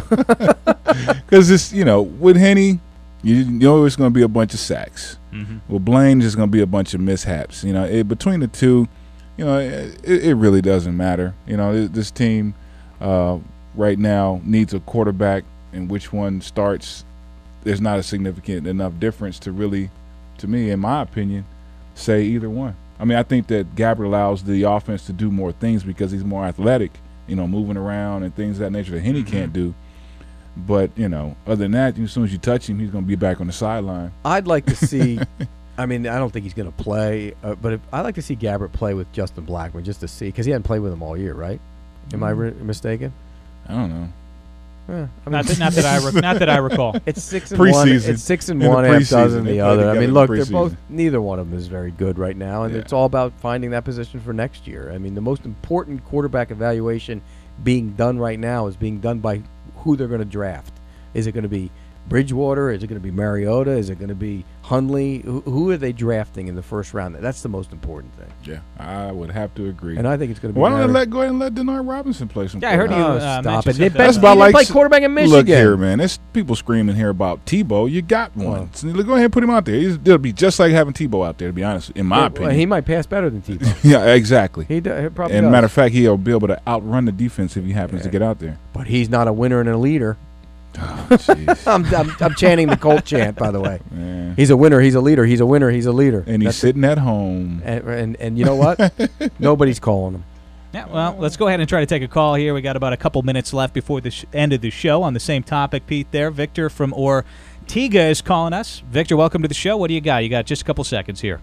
Because it's, you know, with Henne, you, you know it's going to be a bunch of sacks. Mhm. With Blaine, it's going to be a bunch of mishaps. You know, it, between the two, you know, it, it really doesn't matter. You know, this, this team uh, right now needs a quarterback, and which one starts, there's not a significant enough difference to really, to me, in my opinion, say either one. I mean, I think that Gabbert allows the offense to do more things because he's more athletic, you know, moving around and things of that nature that Henne Mm-hmm. can't do. But, you know, other than that, as soon as you touch him, he's going to be back on the sideline. I'd like to see. I mean, I don't think he's going to play, uh, but if, I'd like to see Gabbert play with Justin Blackman just to see, because he hadn't played with him all year, right? Am I re- mistaken? I don't know. Yeah, I mean, Not that- not that I re- not that I recall. It's six and one. Preseason. It's six and In the one, half preseason, dozen they the played other. I together mean, in look, the they're both. preseason. Neither one of them is very good right now, and Yeah. it's all about finding that position for next year. I mean, the most important quarterback evaluation being done right now is being done by who they're going to draft. Is it going to be Bridgewater? Is it going to be Mariota? Is it going to be Hundley? Who, who are they drafting in the first round? That's the most important thing. Yeah, I would have to agree. And I think it's going to be. Why don't they Mari- let go ahead and let Denard Robinson play some? Yeah, I heard you Oh, uh, stop mention it. They something bet- That's about- about He like didn't play quarterback in Michigan. Look here, man. There's people screaming here about Tebow. You got one. Well. So go ahead and put him out there. He's, it'll be just like having Tebow out there. To be honest, in my Well, opinion, he might pass better than Tebow. yeah, exactly. he, do, he probably And does. matter of fact, he'll be able to outrun the defense if he happens to Yeah. get out there. But he's not a winner and a leader. Oh, jeez. I'm, I'm, I'm chanting the Colt chant, by the way. Man. He's a winner. He's a leader. He's a winner. He's a leader. And he's That's sitting at home. it. And, and and you know what? Nobody's calling him. Yeah, well, let's go ahead and try to take a call here. We got about a couple minutes left before the sh- end of the show on the same topic, Pete, there. Victor from Ortega is calling us. Victor, welcome to the show. What do you got? You got just a couple seconds here.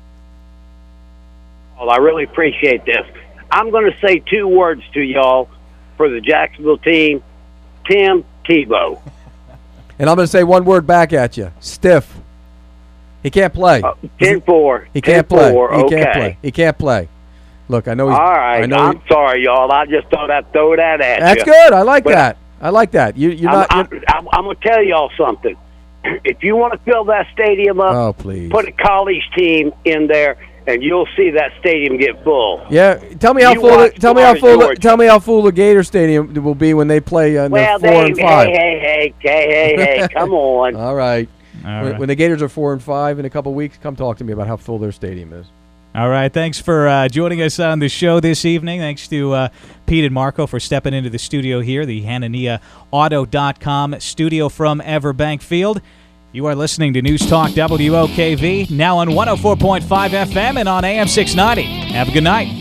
Well, I really appreciate this. I'm going to say two words to y'all for the Jacksonville team. Tim Tebow. And I'm going to say one word back at you. Stiff. He can't play. Uh, ten four. He can't play. four, He okay. can't play. He can't play. Look, I know he's. All right. I know I'm he- sorry, y'all. I just thought I'd throw that at That's you. good. I like But that. I like that. You, you're I'm, not. I'm, you're- I'm, I'm going to tell y'all something. If you want to fill that stadium up, oh, please. put a college team in there, and you'll see that stadium get full. Yeah. Tell me how You full. watch The, tell me how Florida full. The, Georgia. tell me how full the Gator Stadium will be when they play uh, in Well, the four they, and five. hey, hey, hey, hey, hey, hey, come on. All right. All when, right. when the Gators are four and five in a couple weeks, come talk to me about how full their stadium is. All right, thanks for uh, joining us on the show this evening. Thanks to uh, Pete and Marco for stepping into the studio here, the Hanania Auto dot com studio from Everbank Field. You are listening to News Talk W O K V, now on one oh four point five F M and on A M six ninety. Have a good night.